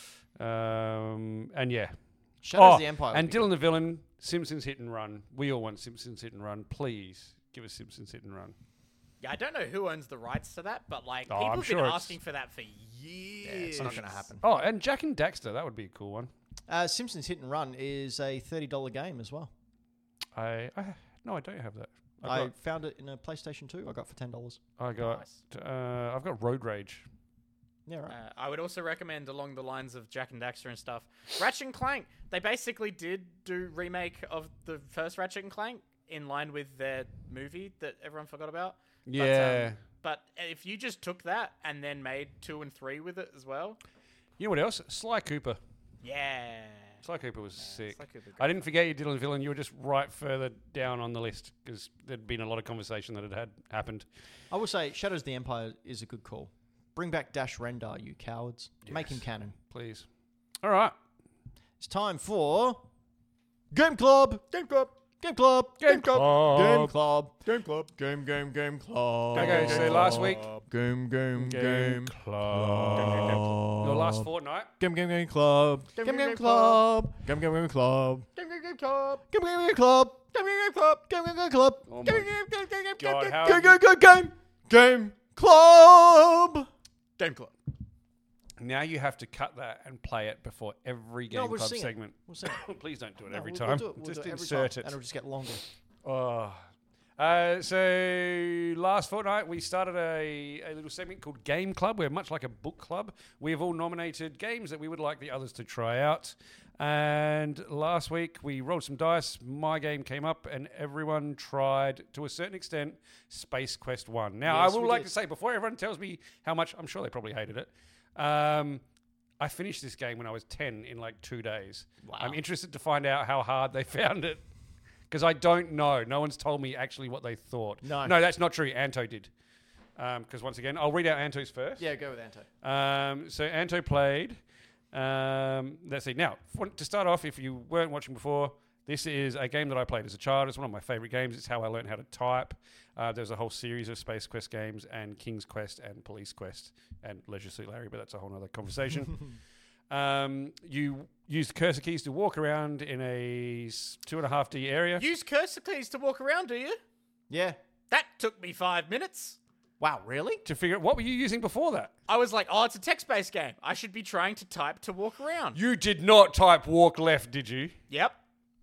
And yeah. Shadows of the Empire. And Dylan the Villain, Simpsons Hit and Run. We all want Simpsons Hit and Run. Please give us Simpsons Hit and Run. Yeah, I don't know who owns the rights to that, but like Oh, people I'm have sure been it's- asking for that for years. it's not going to happen. Oh, and Jack and Daxter. That would be a cool one. Simpsons Hit and Run is a $30 game as well. No, I don't have that. I found it in a PlayStation 2. I got for $10. I've got Road Rage. Yeah, right. I would also recommend, along the lines of Jack and Daxter and stuff, Ratchet and Clank. They basically did do remake of the first Ratchet and Clank in line with their movie that everyone forgot about. Yeah. But if you just took that and then made 2 and 3 with it as well, You know what else? Sly Cooper. yeah. Sly Cooper was sick. Sly Cooper, I didn't forget you, Dylan Villain. You were just right further down on the list because there'd been a lot of conversation that had happened. I will say Shadows of the Empire is a good call. Bring back Dash Rendar, you cowards. Make him canon. Please. All right. It's time for Game Club. Game Club. Game club. Game club. Game club. Game club. Game club. Okay, so last week, Game club. The last fortnight. Game club. Game club. Game club. Game club. Game club. Game Game club. club. Game club. Oh my God, how Game club. Game club. now you have to cut that and play it before every Game we'll Club sing it. segment. We'll sing it. Please don't do it No, every we'll time. do it. We'll Just do it every insert time, it. and it'll just get longer. Oh. So last fortnight we started a little segment called Game Club. We're much like a book club. We have all nominated games that we would like the others to try out. And last week we rolled some dice. My game came up, and everyone tried, to a certain extent, Space Quest 1. Now, Yes, I would we like did. to say, before everyone tells me how much, I'm sure they probably hated it. I finished this game when I was 10 in like 2 days. Wow. I'm interested to find out how hard they found it. Because I don't know. No one's told me actually what they thought. No. No, that's not true. Anto did. Because once again, I'll read out Anto's first. Yeah, go with Anto. So Anto played. Let's see. Now, to start off, if you weren't watching before, this is a game that I played as a child. It's one of my favorite games. It's how I learned how to type. There's a whole series of Space Quest games and King's Quest and Police Quest and Leisure Suit Larry, but that's a whole other conversation. You use cursor keys to walk around in a 2.5D area. Use cursor keys to walk around, do you? Yeah. That took me 5 minutes. Wow, really? To figure out what were you using before that? I was like, oh, it's a text-based game. I should be trying to type to walk around. You did not type walk left, did you? Yep.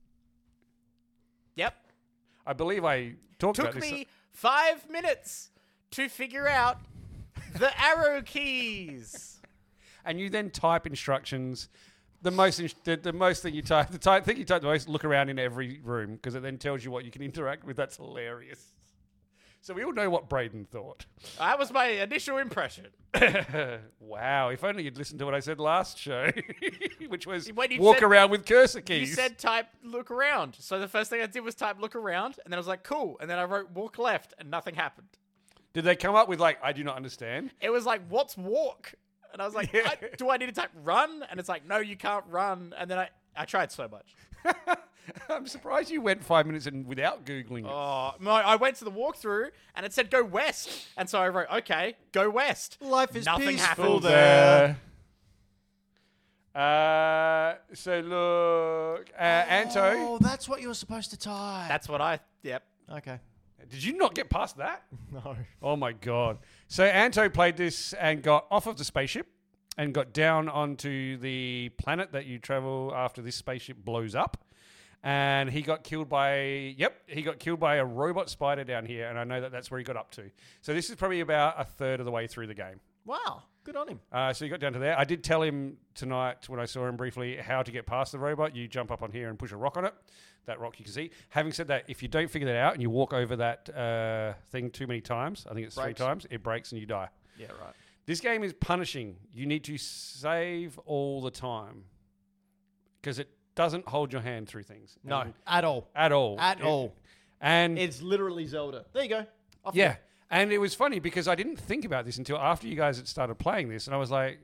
I believe I talked about Took this. me 5 minutes to figure out the arrow keys. And you then type instructions. The most thing you type, thing you type the most, look around in every room because it then tells you what you can interact with. That's hilarious. So we all know what Braden thought. That was my initial impression. Wow, if only you'd listened to what I said last show, which was When you walk said- around with cursor You keys. said type look around. So the first thing I did was type look around, and then I was like, cool. And then I wrote walk left, and nothing happened. Did they come up with like, I do not understand? It was like, what's walk? And I was like, Yeah. do I need to type run? And it's like, no, you can't run. And then I tried so much. I'm surprised you went 5 minutes in without Googling it. Oh, no, I went to the walkthrough and it said go west. And so I wrote, okay, go west. Life is Nothing peaceful happened. there. So look, Anto, Oh, that's what you were supposed to type. That's what yep. Okay. did you not get past that? No. Oh my god! So Anto played this and got off of the spaceship and got down onto the planet that you travel after this spaceship blows up. And he got killed by a robot spider down here, and I know that that's where he got up to. So this is probably about a third of the way through the game. Wow. Good on him. So he got down to there. I did tell him tonight when I saw him briefly how to get past the robot. You jump up on here and push a rock on it. That rock you can see. Having said that, if you don't figure that out and you walk over that thing too many times, I think it's Breaks. 3 times, it breaks and you die. Yeah, right. This game is punishing. You need to save all the time because it doesn't hold your hand through things. No, And- at all. at all. At It- all. And It's literally Zelda. There you go. Off you yeah, go. and it was funny because I didn't think about this until after you guys had started playing this, and I was like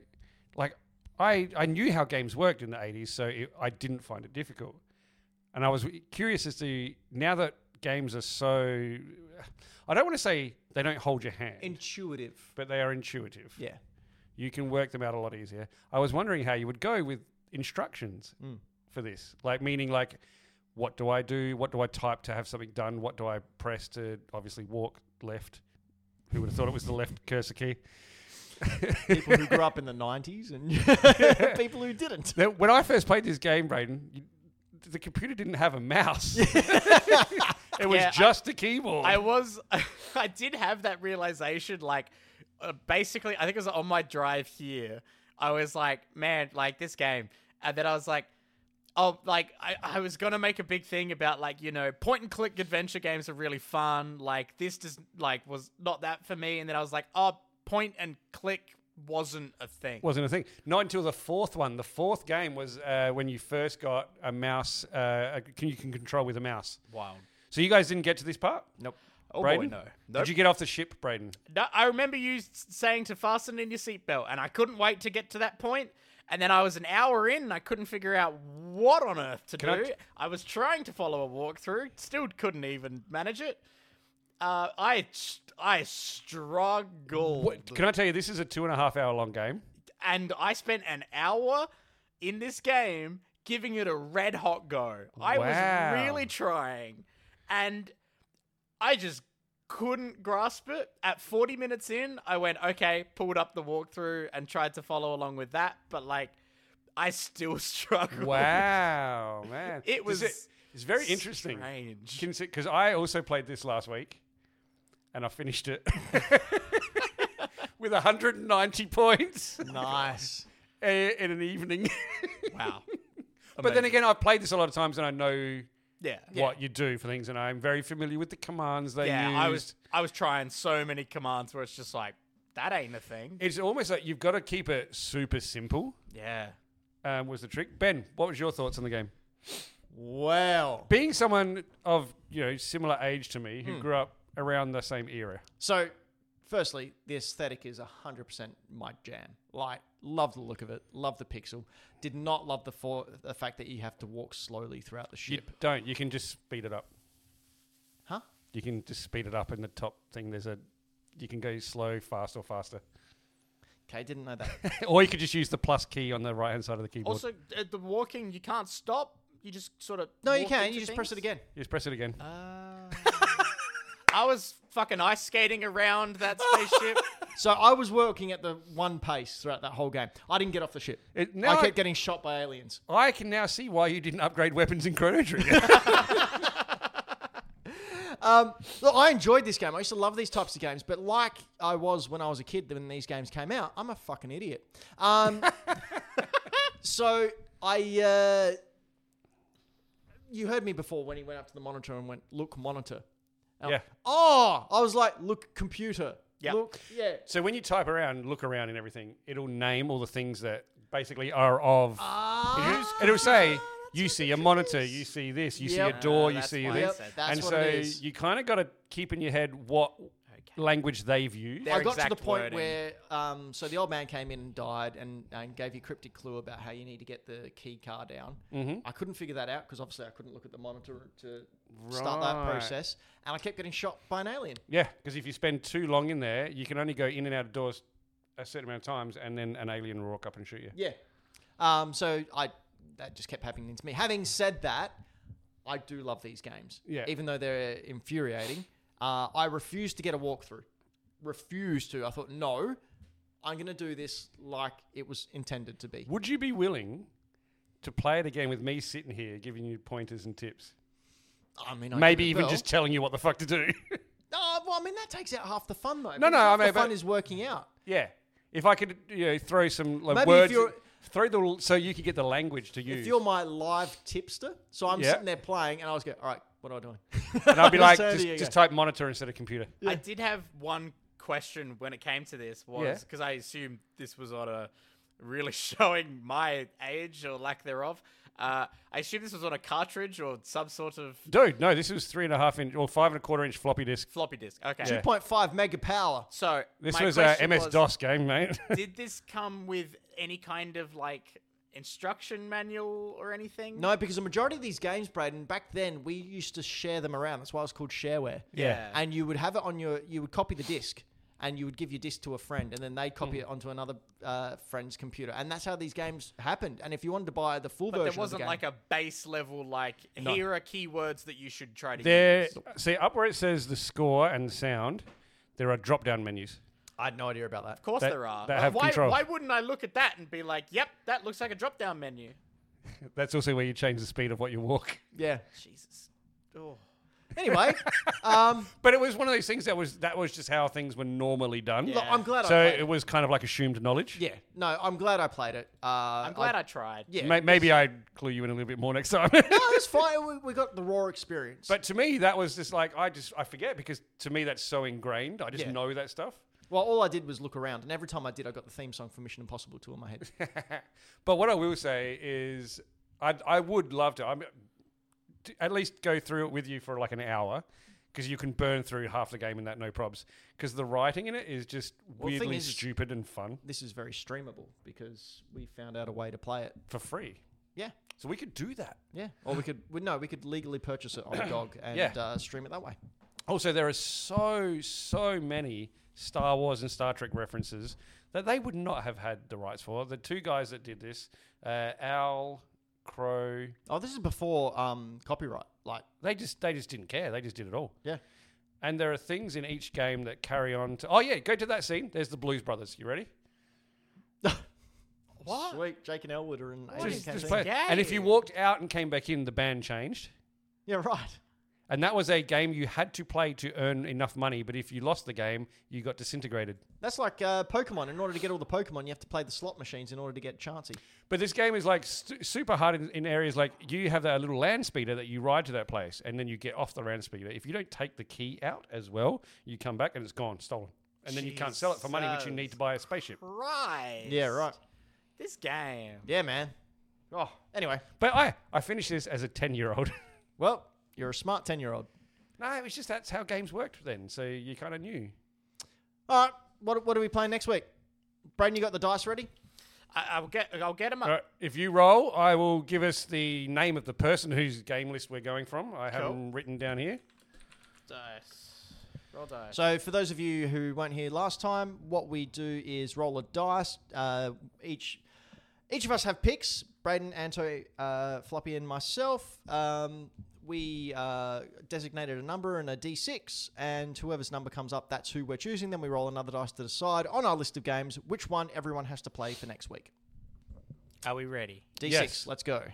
I knew how games worked in the 80s, so I didn't find it difficult. And I was curious as to, now that games are so, I don't want to say they don't hold your hand, Intuitive. but they are intuitive. Yeah. You can work them out a lot easier. I was wondering how you would go with instructions for this, meaning what do I do? What do I type to have something done? What do I press to obviously walk left? Who would have thought it was the left cursor key? People who grew up in the 90s and people who didn't. Now, when I first played this game, Braden, the computer didn't have a mouse. It was Yeah, just a keyboard. I did have that realization, basically, I think it was on my drive here. I was like, man, this game. And then I was like, oh, I was going to make a big thing about, point and click adventure games are really fun. This just, was not that for me. And then I was like, oh, point and click wasn't a thing. Wasn't a thing. Not until the fourth one. The fourth game was when you first got a mouse. You can control with a mouse. Wow. So you guys didn't get to this part? Nope. Oh, Braden? boy, no. Did you get off the ship, Braden? No, I remember you saying to fasten in your seatbelt, and I couldn't wait to get to that point. And then I was an hour in and I couldn't figure out what on earth to Can I do. t- I was trying to follow a walkthrough, still couldn't even manage it. I struggled. Can I tell you, this is a 2.5 hour long game. And I spent an hour in this game giving it a red hot go. I Wow. was really trying. And I just couldn't grasp it. At 40 minutes in, I went, okay, pulled up the walkthrough and tried to follow along with that. But, like, I still struggled. Wow, man. It was It's very interesting. strange. Because I also played this last week, and I finished it with 190 points Nice. in an evening. Wow. But then again, I've played this a lot of times, and I know Yeah. what you do for things, and I'm very familiar with the commands they Yeah, use. I was trying so many commands where it's just like, that ain't a thing. It's almost like you've got to keep it super simple. Yeah. Was the trick. Ben, what was your thoughts on the game? Well. Being someone of similar age to me who grew up around the same era. So, firstly, the aesthetic is 100% my jam. Like, love the look of it. Love the pixel. Did not love the fact that you have to walk slowly throughout the You ship. don't. You can just speed it up. Huh? You can just speed it up in the top thing. You can go slow, fast, or faster. Okay, didn't know that. Or you could just use the plus key on the right hand side of the keyboard. Also, the walking, you can't stop. You just sort of. No, you walk can. into You just press it things. again. You just press it again. I was fucking ice skating around that spaceship. So I was working at the one pace throughout that whole game. I didn't get off the ship. Now I kept getting shot by aliens. I can now see why you didn't upgrade weapons in Chrono Trigger. Look, I enjoyed this game. I used to love these types of games, but like I was when I was a kid when these games came out, I'm a fucking idiot. So you heard me before when he went up to the monitor and went, "Look, monitor." And Yeah. I was like, "Look, computer." Yep. Look, yeah. So when you type around, look around and everything, it'll name all the things that basically are of. It'll say, you see a monitor, you see this, you see a Yep. door, you That's see why I this. said that. That's And what so it is. you kind of got to keep in your head what language they've used. Their I got to the exact point wording. where, so the old man came in and died and gave you a cryptic clue about how you need to get the key card down. Mhm. I couldn't figure that out because obviously I couldn't look at the monitor to start that Right. process. And I kept getting shot by an alien. Yeah, because if you spend too long in there, you can only go in and out of doors a certain amount of times, and then an alien will walk up and shoot you. Yeah. So that just kept happening to me. Having said that, I do love these games. Yeah. Even though they're infuriating, I refused to get a walkthrough. Refused to. I thought, no, I'm going to do this like it was intended to be. Would you be willing to play it again with me sitting here giving you pointers and tips? I mean, I Maybe could even well. just telling you what the fuck to do. Well, I mean, that takes out half the fun, though. No, because no, half I mean, the fun but- is working out. Yeah. If I could, throw some Maybe if words, you're- so you could get the language to use. If you're my live tipster, so I'm Yeah. sitting there playing, and I was going, all right, what am I doing? and I'd be like, Turn to you just again. type monitor instead of computer. I did have one question when it came to this, Yeah. was because I assumed this was on a really showing my age or lack thereof. I assume this was on a cartridge or some sort of Dude, no, this was 3.5 inch or 5.25 inch floppy disk. floppy disk. Okay. Yeah. 2.5 mega power. So This my was a question MS was, DOS game, mate. Did this come with any kind of like instruction manual or anything? No, because the majority of these games, Braden, back then we used to share them around. That's why it was called shareware. Yeah. And you would have it on you would copy the disc, and you would give your disc to a friend, and then they'd copy it onto another friend's computer, and that's how these games happened. And if you wanted to buy the full But version, there wasn't of the like game, a base level like No. here are keywords that you should try to There, use. see, up where it says the score and the sound, there are drop down menus. I had no idea about that. Of course that- there are. that have why, control. why wouldn't I look at that and be like, yep, that looks like a drop down menu? That's also where you change the speed of what you walk. Yeah. Jesus. Oh. Anyway, But it was one of those things that was just how things were normally done. Yeah. look, I'm glad I So played it it. was kind of like assumed knowledge. Yeah. No, I'm glad I played it. I'm glad I tried. Yeah. Maybe I'd clue you in a little bit more next time. No, it's fine. We got the raw experience. But to me, that was just like I forget because to me that's so ingrained. I just Yeah. know that stuff. well, all I did was look around, and every time I did, I got the theme song for Mission Impossible 2 in my head. But what I will say is, I would love to. At least go through it with you for like an hour, because you can burn through half the game in that no probs. Because the writing in it is just Well, the thing weirdly is- stupid and fun This is very streamable because we found out a way to play it. for free. Yeah. So we could do that. Yeah. Or we could legally purchase it on GOG and Yeah. stream it that way. Also, there are so many Star Wars and Star Trek references that they would not have had the rights for. The two guys that did this, Al, Crow, Oh, this is before copyright. Like, they just didn't care. They just did it all. yeah. And there are things in each game that carry on to... Oh, yeah, go to that scene. There's the Blues Brothers. You ready? What? Sweet. Jake and Elwood are in What Alien is Campaign. this play it. game? And if you walked out and came back in, the band changed. Yeah, right. And that was a game you had to play to earn enough money. But if you lost the game, you got disintegrated. That's like Pokemon. In order to get all the Pokemon, you have to play the slot machines in order to get Chansey. But this game is like super hard in areas like you have that little land speeder that you ride to that place and then you get off the land speeder. If you don't take the key out as well, you come back and it's gone, stolen. And then you can't sell it for money, which you need to buy a spaceship. Right. Yeah, right. This game. Yeah, man. Oh, anyway. But I finished this as a 10-year-old. Well, you're a smart 10-year-old. No, it was just that's how games worked then. So you kind of knew. All right. What are we playing next week? Braden, you got the dice ready? I'll get him up. All right, if you roll, I will give us the name of the person whose game list we're going from. I have them written down here. Dice. Roll dice. So, for those of you who weren't here last time, what we do is roll a dice. Each of us have picks. Braden, Anto, Floppy, and myself. We designated a number and a D6, and whoever's number comes up, that's who we're choosing. Then we roll another dice to decide on our list of games which one everyone has to play for next week. Are we ready? D6, Yes. let's go.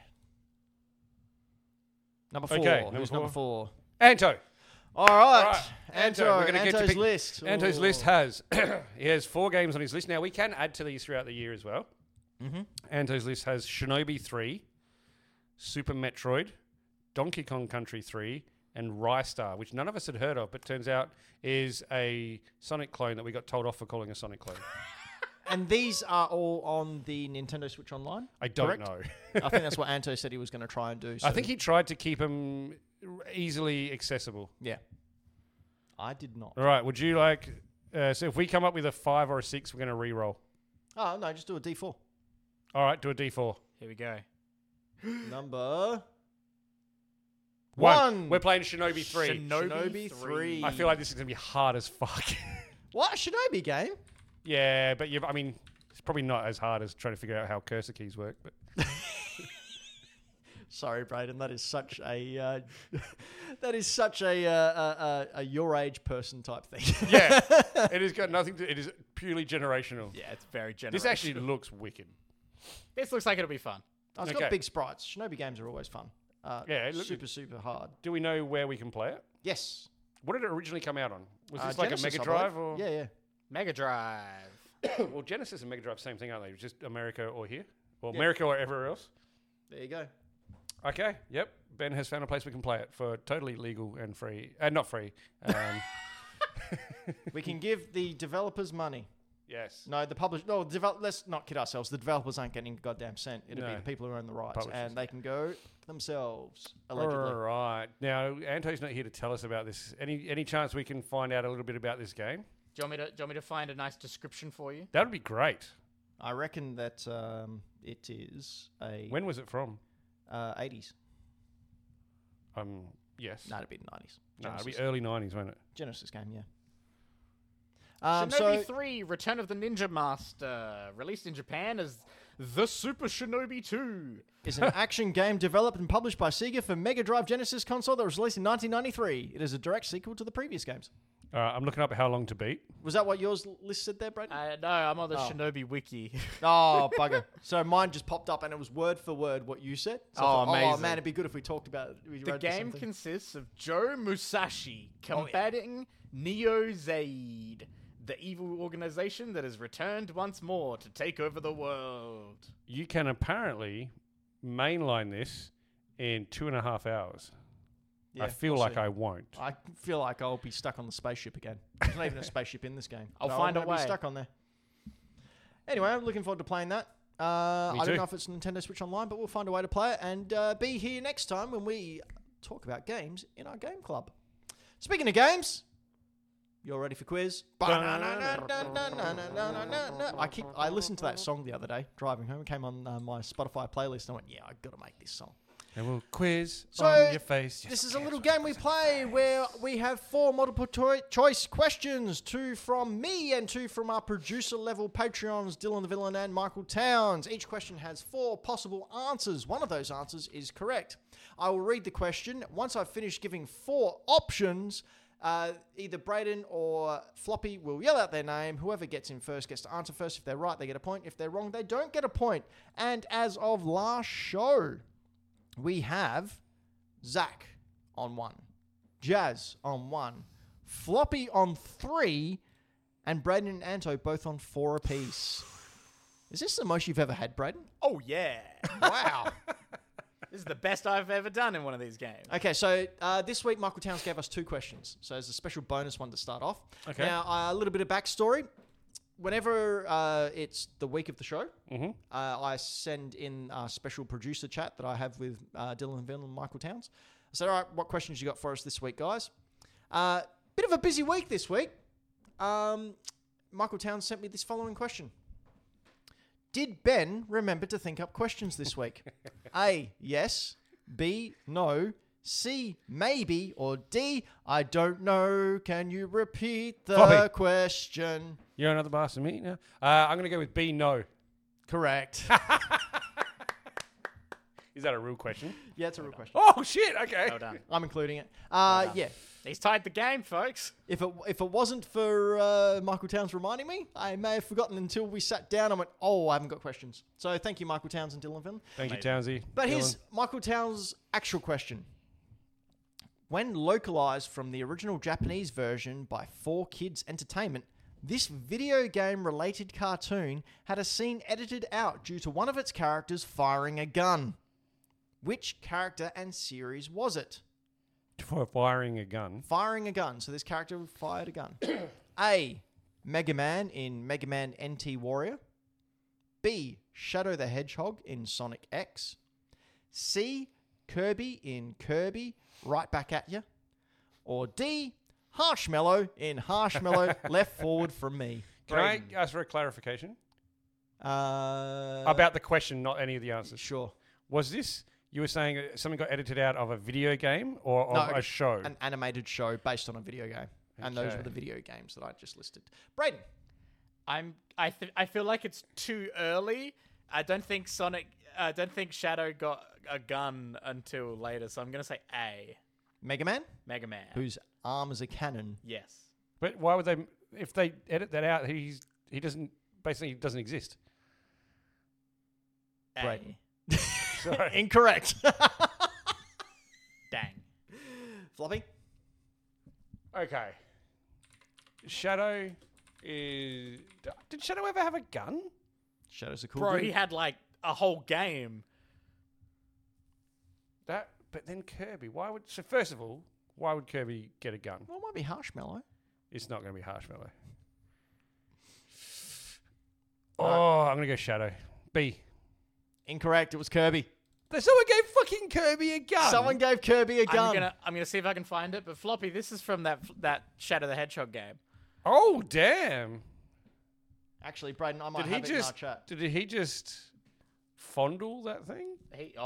Number 4. Okay, Who's number number 4? Anto. All right. Right, Anto, Anto, we're gonna get to Anto's pick- list. Anto's Ooh. list has he has 4 games on his list. Now we can add to these throughout the year as well. Mm-hmm. Anto's list has Shinobi 3, Super Metroid, Donkey Kong Country 3, and Rystar, which none of us had heard of, but turns out is a Sonic clone that we got told off for calling a Sonic clone. And these are all on the Nintendo Switch Online? I don't Correct? know. I think that's what Anto said he was going to try and do. I think he tried to keep them easily accessible. Yeah. I did not. All right, would you like... so if we come up with a 5 or a 6, we're going to re-roll. Oh, no, just do a D4. All right, do a D4. Here we go. Number... 1. We're playing Shinobi 3. Shinobi 3. I feel like this is going to be hard as fuck. What? A Shinobi game? Yeah, but I mean, it's probably not as hard as trying to figure out how cursor keys work. But Sorry, Braden. That is such a... that is such a your age person type thing. yeah, it has got nothing to... It is purely generational. Yeah, it's very generous. This actually looks wicked. This looks like it'll be fun. Oh, it's Okay. got big sprites. Shinobi games are always fun. Yeah, it look- super hard. Do we know where we can play it? Yes. What did it originally come out on? Was this like Genesis, a Mega I Drive? believe. Or? Yeah, yeah. Mega Drive. Well, Genesis and Mega Drive, same thing, aren't they? Just America or here? Or America or everywhere else? There you go. Okay, yep. Ben has found a place we can play it for totally legal and free. Not free. We can give the developers money. Yes. No, the publisher. No, let's not kid ourselves. The developers aren't getting a goddamn cent. It'll be No. the people who own the rights, Publishers, and they can go themselves allegedly. All right. Now, Anto's not here to tell us about this. Any chance we can find out a little bit about this game? Do you want me to find a nice description for you? That would be great. I reckon that it is a When was it from? 80s. Yes. No, it'd be the 90s. No, it'd Genesis. be early 90s, won't it? Genesis game, yeah. Shinobi 3 Return of the Ninja Master, released in Japan as The Super Shinobi 2. is an action game developed and published by Sega for Mega Drive Genesis console that was released in 1993. It is a direct sequel to the previous games. I'm looking up how long to beat. Was that what yours list said there, Braden? No, I'm on the Shinobi wiki. Oh, bugger. So mine just popped up and it was word for word what you said. So I Oh, thought, oh, amazing. man, it'd be good if we talked about it. We The read same game thing. consists of Joe Musashi combating Neo Zaid, the evil organization that has returned once more to take over the world. You can apparently mainline this in 2.5 hours. Yeah, I feel we'll like see. I won't. I feel like I'll be stuck on the spaceship again. There's not even a spaceship in this game. I'll No, find I'm a gonna be way. stuck on there. Anyway, I'm looking forward to playing that. I Me don't too. know if it's Nintendo Switch Online, but we'll find a way to play it and be here next time when we talk about games in our game club. Speaking of games, you're ready for quiz? I listened to that song the other day driving home. It came on my Spotify playlist, and I went, "Yeah, I got to make this song." And we'll quiz So, on your face. This is a little game we play where we have 4 multiple choice questions, 2 from me and 2 from our producer level Patreons, Dylan the Villain and Michael Towns. Each question has 4 possible answers. One of those answers is correct. I will read the question. Once I've finished giving 4 options, either Braden or Floppy will yell out their name. Whoever gets in first gets to answer first. If they're right, they get a point. If they're wrong, they don't get a point. And as of last show, we have Zach on 1, Jazz on 1, Floppy on 3, and Braden and Anto both on 4 apiece. Is this the most you've ever had, Braden? Oh, yeah. Wow. This is the best I've ever done in one of these games. Okay, so this week Michael Towns gave us 2 questions. So there's a special bonus one to start off. Okay. Now, a little bit of backstory. Whenever it's the week of the show, I send in a special producer chat that I have with Dylan Villain and Michael Towns. I said, all right, what questions you got for us this week, guys? Bit of a busy week this week. Michael Towns sent me this following question. Did Ben remember to think up questions this week? A, yes. B, no. C, maybe. Or D, I don't know. Can you repeat the Floppy. question? You're another boss of me now. I'm going to go with B, no. Correct. Is that a real question? Yeah, it's a real question. Oh, shit. Okay. Well done. I'm including it. done. Yeah. He's tied the game, folks. If it wasn't for Michael Towns reminding me, I may have forgotten until we sat down and went, oh, I haven't got questions. So thank you, Michael Towns and Dylan Villain. Thank you, Townsy. But Dylan. here's Michael Towns' actual question. When localized from the original Japanese version by 4Kids Entertainment, this video game-related cartoon had a scene edited out due to one of its characters firing a gun. Which character and series was it? For firing a gun. Firing a gun. So this character fired a gun. A, Mega Man in Mega Man NT Warrior. B, Shadow the Hedgehog in Sonic X. C, Kirby in Kirby Right Back at Ya. Or D, Harshmallow in Harshmallow Left Forward From Me. Can I ask for a clarification? About About the question, not any of the answers. Sure. Was this, you were saying something got edited out of a video game or of a show? An animated show based on a video game. And those Okay. were the video games that I just listed. Braden. I feel like it's too early. I don't think Shadow got a gun until later, so I'm gonna say A. Mega Man, Mega Man. whose arm is a cannon. Yes. But why would they, if they edit that out, he doesn't exist. A. Right. Sorry. Incorrect. Dang. Floppy. Okay. Shadow is... Did Shadow ever have a gun? Shadow's a cool Bro, dude. he had like a whole game. But then Kirby, so first of all, why would Kirby get a gun? Well, it might be Harshmallow. It's not going to be Harshmallow. Oh, I'm going to go Shadow. B. Incorrect. It was Kirby. Someone gave fucking Kirby a gun. Someone gave Kirby a gun. I'm gonna see if I can find it. But Floppy, this is from that Shadow the Hedgehog game. Oh, damn. Actually, Braden, I might Did he have it in our just chat. did he just fondle that thing?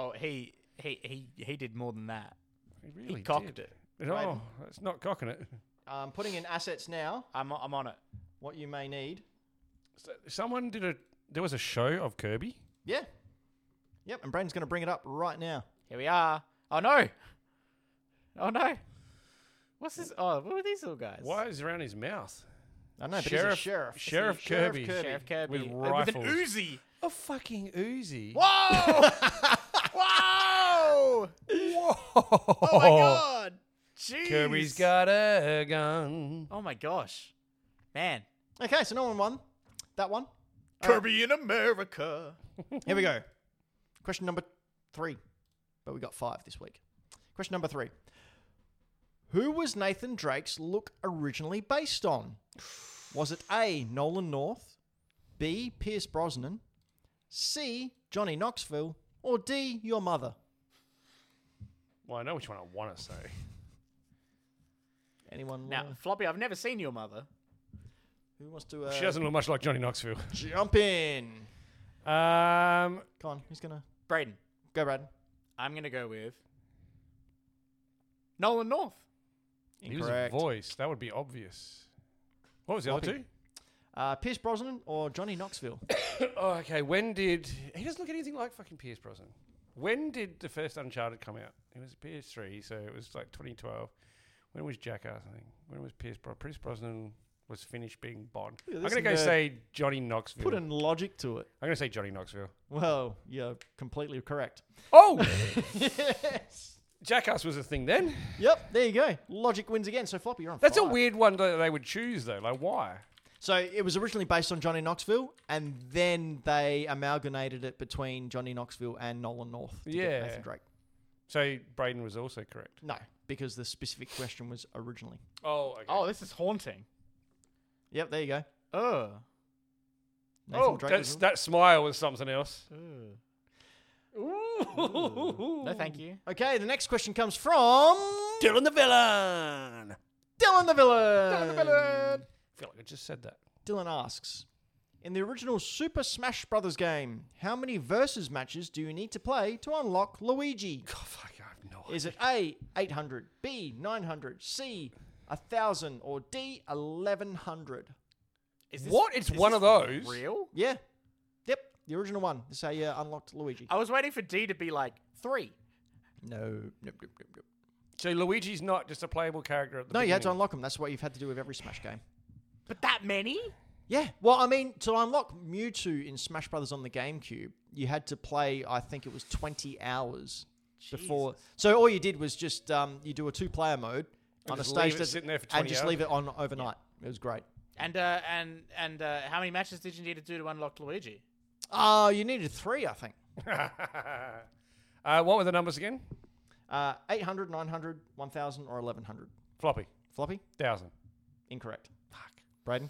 He did more than that. He really cocked did. it. Oh, it's not cocking it. I'm putting in assets now. I'm on it. What you may need. So someone there was a show of Kirby. Yeah. Yep, and Braden's going to bring it up right now. Here we are. Oh no. Oh no. What's this? Oh, what are these little guys? Why is it around his mouth? I know, but he's a Sheriff- sheriff. Sheriff It's the Kirby. Sheriff Kirby With with an rifles. Uzi. A fucking Uzi. Whoa! Whoa! Whoa! Oh my god! Jeez. Kirby's got a gun. Oh my gosh, man! Okay, so no one won that one. Kirby in America. Here we go. Question number 3. But we got 5 this week. Question number 3. Who was Nathan Drake's look originally based on? Was it A, Nolan North, B, Pierce Brosnan, C, Johnny Knoxville, or D, your mother? Well, I know which one I want to say. Anyone? Now, Floppy, I've never seen your mother. Who wants to She doesn't look much like Johnny Knoxville. jump in? Um, Come on, who's gonna Braden, go, Brad? I'm going to go with Nolan North. he was a Incorrect. voice. That would be obvious. What was the other Floppy. two? Pierce Brosnan or Johnny Knoxville? Oh, okay. When did he doesn't look anything like fucking Pierce Brosnan? When did the first Uncharted come out? It was PS3, so it was like 2012. When was Jackass? I think. When was Pierce Brosnan was finished being Bond? Look at I'm this gonna go nerd. say Johnny Knoxville. Put in logic to it. I'm gonna say Johnny Knoxville. Well, you're completely correct. Oh, Yes. Jackass was a thing then. Yep, there you go. Logic wins again. So Floppy, you're on That's a fire. weird one that they would choose though. Like why? So it was originally based on Johnny Knoxville, and then they amalgamated it between Johnny Knoxville and Nolan North. To Yeah. get Nathan Drake. So Braden was also correct. No, because the specific question was originally. Oh, okay. Oh, this is haunting. Yep, there you go. Oh. Nathan Drake was- that smile was something else. No, thank you. Okay, the next question comes from Dylan the villain. Dylan the Villain. Dylan the Villain. I feel like I just said that. Dylan asks, in the original Super Smash Brothers game, how many versus matches do you need to play to unlock Luigi? God, fuck, I have no idea. Is it A, 800, B, 900, C, 1,000, or D, 1,100? Is this, What? It's is one this of those? Real? Yeah. Yep, the original one. This is how you unlocked Luigi. I was waiting for D to be like 3. No. So Luigi's not just a playable character at the No, you had to beginning? unlock them. That's what you've had to do with every Smash game. But that many? Yeah. Well, I mean, to unlock Mewtwo in Smash Brothers on the GameCube, you had to play, I think it was 20 hours before. So all you did was just you do a 2-player mode on a just stage leave it sitting there for and 20 just hours? leave it on overnight. It was great. And how many matches did you need to do to unlock Luigi? You needed 3, I think. What were the numbers again? 800, 900, 1,000, or 1,100. Floppy. Floppy? 1,000. Incorrect. Fuck. Braden?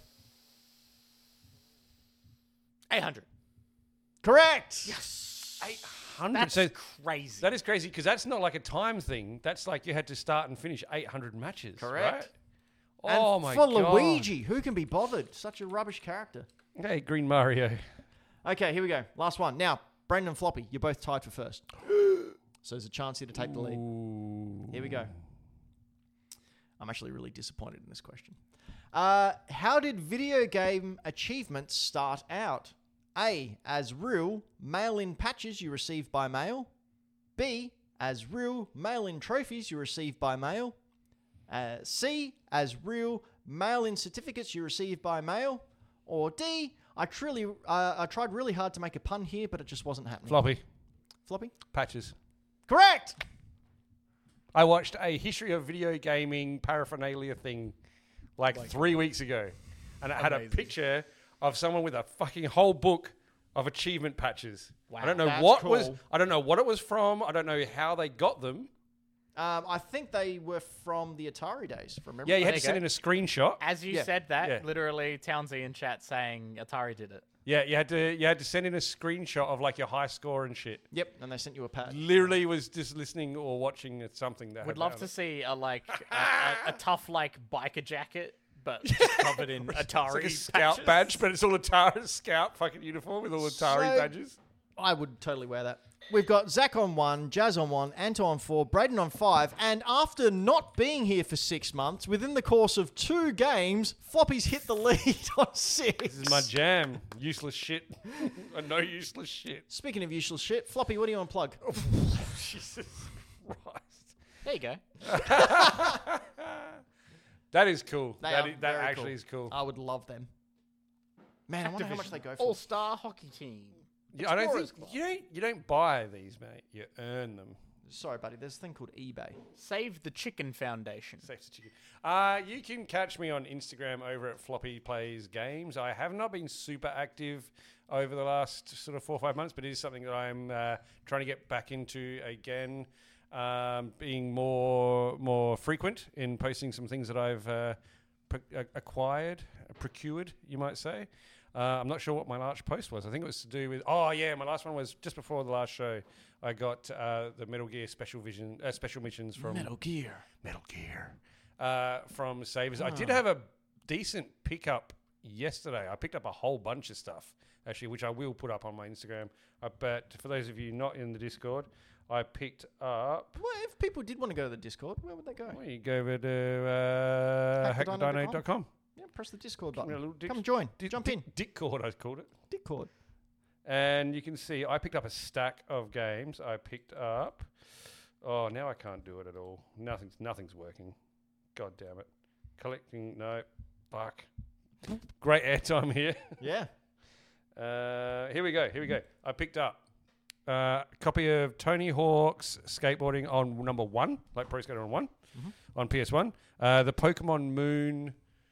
800. Correct. Yes. 800. That's So crazy. that is crazy because that's not like a time thing. That's like you had to start and finish 800 matches. Correct. Right? And Oh my for god. Luigi, who can be bothered? Such a rubbish character. Hey, Green Mario. Okay, here we go. Last one. Now, Brandon and Floppy, you're both tied for first. So there's a chance here to take the lead. Ooh. Here we go. I'm actually really disappointed in this question. How did video game achievements start out? A, as real mail-in patches you received by mail. B, as real mail-in trophies you received by mail. C, as real mail-in certificates you received by mail. Or D, I tried really hard to make a pun here, but it just wasn't happening. Floppy. Floppy? Patches. Correct! I watched a history of video gaming paraphernalia thing like 3 weeks ago. And it had a Amazing. picture of someone with a fucking whole book of achievement patches. Wow, I don't know that's what cool. was I don't know what it was from. I don't know how they got them. I think they were from the Atari days, from memory. Yeah, you had there to you send go. in a screenshot. As you Yeah. said that, Yeah. literally Townsy in chat saying Atari did it. Yeah, you had to send in a screenshot of like your high score and shit. Yep, and they sent you a pad. Literally was just listening or watching something that Would had love that to on it. see a tough like biker jacket, but just covered in Atari It's like a scout patches. badge, but it's all Atari scout fucking uniform with all Atari So- badges. I would totally wear that. We've got Zach on 1, Jazz on 1, Anto on 4, Braden on 5, and after not being here for 6 months, within the course of 2 games, Floppy's hit the lead on 6. This is my jam. Useless shit. I know useless shit. Speaking of useless shit, Floppy, what do you want to plug? Jesus Christ. There you go. That is cool. They That are is- that very actually cool. is cool. I would love them. Man, I wonder how much they go for. All-Star hockey team. I don't Explorers think you don't buy these, mate. You earn them. Sorry, buddy. There's a thing called eBay. Save the Chicken Foundation. Safe to chicken. You can catch me on Instagram over at Floppy Plays Games. I have not been super active over the last sort of 4 or 5 months, but it is something that I'm trying to get back into again. Being more frequent in posting some things that I've procured, you might say. I'm not sure what my last post was. I think it was to do with. Oh yeah, my last one was just before the last show. I got the Metal Gear special missions from Gear. Metal Gear. from Savers. I did have a decent pickup yesterday. I picked up a whole bunch of stuff, actually, which I will put up on my Instagram. But for those of you not in the Discord, I picked up... Well, if people did want to go to the Discord, where would they go? Well, you go over to hackthedino.com. Yeah, press the Discord button. Yeah, little Come and join. Jump in. Discord, I called it. Discord. And you can see I picked up a stack of games. I picked up... Oh, now I can't do it at all. Nothing's working. God damn it. Collecting... No. Fuck. Great airtime here. Yeah. Here we go. I picked up a copy of Tony Hawk's Skateboarding on number 1, like Pro Skater on 1, on PS1. The Pokemon Moon...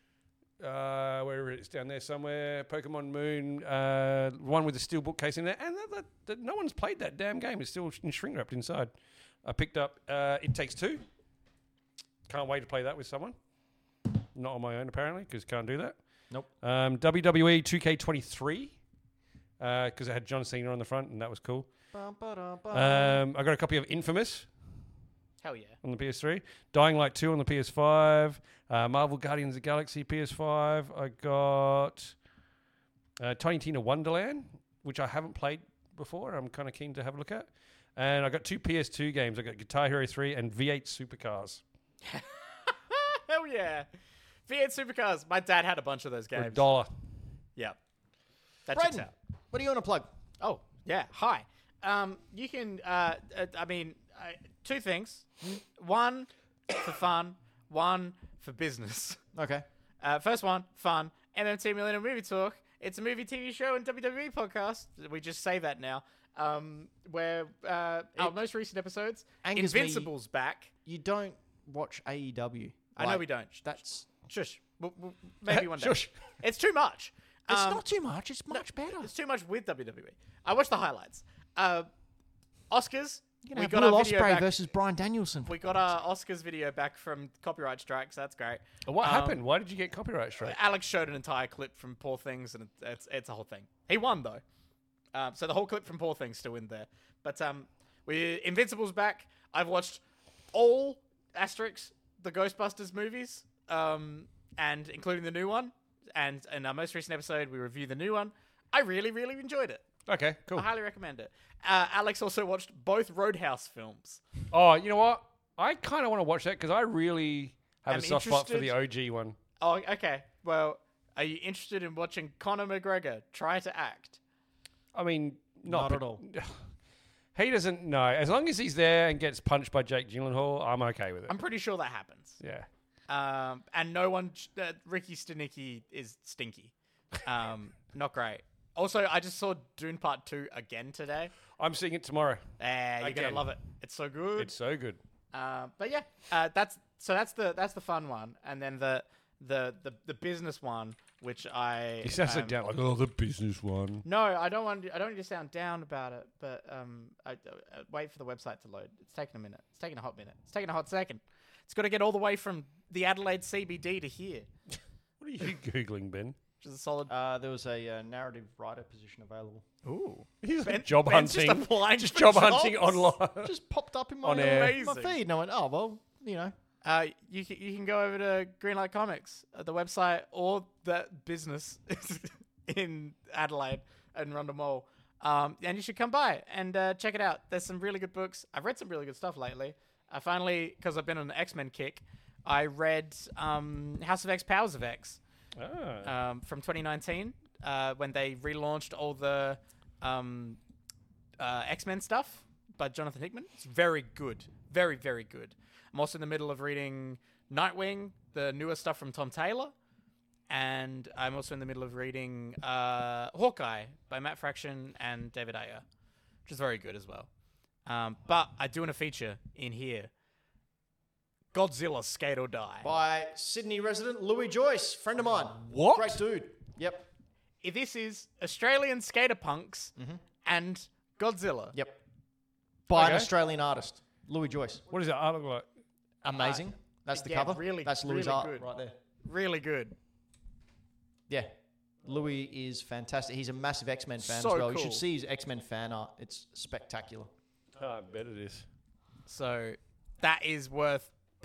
where it's down there somewhere. Pokemon Moon, one with the steel bookcase in there, and no one's played that damn game. It's still shrink wrapped inside. I picked up It Takes Two. Can't wait to play that with someone. Not on my own apparently, because can't do that. Nope. WWE 2K23, because it had John Cena on the front, and that was cool. I got a copy of Infamous. Hell yeah. On the PS3. Dying Light 2 on the PS5. Marvel Guardians of the Galaxy PS5. I got Tiny Tina Wonderland, which I haven't played before. I'm kind of keen to have a look at. And I got 2 PS2 games. I got Guitar Hero 3 and V8 Supercars. Hell yeah. V8 Supercars. My dad had a bunch of those For games. $1. Yeah. That checks Braden, out. what do you want to plug? Oh, yeah. Hi. You can, two things. One, for fun. One, for business. Okay. First one, fun. MMT Millennium Movie Talk. It's a movie, TV show, and WWE podcast. We just say that now. Where our most recent episodes, angers me- Invincible's back. You don't watch AEW. I know we don't. That's... Shush. Maybe one day. Shush. It's too much. It's not too much. It's much better. It's too much with WWE. I watched the highlights. Oscars. You're going to have Will Ospreay versus Bryan Danielson. We got our Oscars video back from copyright strikes. That's great. What happened? Why did you get copyright strike? Alex showed an entire clip from Poor Things, and it's a whole thing. He won, though. So the whole clip from Poor Things still in there. But Invincible's back. I've watched all Asterix, the Ghostbusters movies, and including the new one. And in our most recent episode, we reviewed the new one. I really, really enjoyed it. Okay, cool. I highly recommend it. Alex also watched both Roadhouse films. Oh, you know what? I kind of want to watch that because I really have I'm a soft spot for interested- the OG one. Oh, okay. Well, are you interested in watching Conor McGregor try to act? I mean, Not at all. He doesn't know. As long as he's there and gets punched by Jake Gyllenhaal, I'm okay with it. I'm pretty sure that happens. Yeah. And no one, Ricky Stenicki is stinky. Not great. Also, I just saw Dune Part 2 again today. I'm seeing it tomorrow. You're Again. gonna love it. It's so good. It's so good. But yeah, that's the fun one, and then the business one, which I He sounds so down, like, oh, the business one. No, I don't need to sound down about it, but I wait for the website to load. It's taking a minute. It's taking a hot minute. It's taking a hot second. It's got to get all the way from the Adelaide CBD to here, What are you Googling, Ben? which is a solid. There was a narrative writer position available. Ooh, He's Ben- job Ben's just hunting. applying Just for job jobs. hunting online. Just popped up in my, On air. my Amazing. feed, and I went, oh, well, you know. You can go over to Greenlight Comics, the website, or the business in Adelaide and Rundle Mall. And you should come by and check it out. There's some really good books. I've read some really good stuff lately. I finally, because I've been on an X-Men kick, I read House of X, Powers of X from 2019 when they relaunched all the X-Men stuff by Jonathan Hickman. It's very good. Very, very good. I'm also in the middle of reading Nightwing, the newer stuff from Tom Taylor. And I'm also in the middle of reading Hawkeye by Matt Fraction and David Ayer, which is very good as well. But I do want to feature in here Godzilla Skate or Die. By Sydney resident Louis Joyce, friend of mine. What? Great dude. Yep. This is Australian skater punks and Godzilla. Yep. By an Okay. Australian artist, Louis Joyce. What does that art look like? Amazing. That's the yeah, cover. really- That's Louis' really art good. right there. Really good. Yeah. Louis is fantastic. He's a massive X-Men fan So as well. You cool. should see his X-Men fan art. It's spectacular. Oh, I bet it is. So that is worth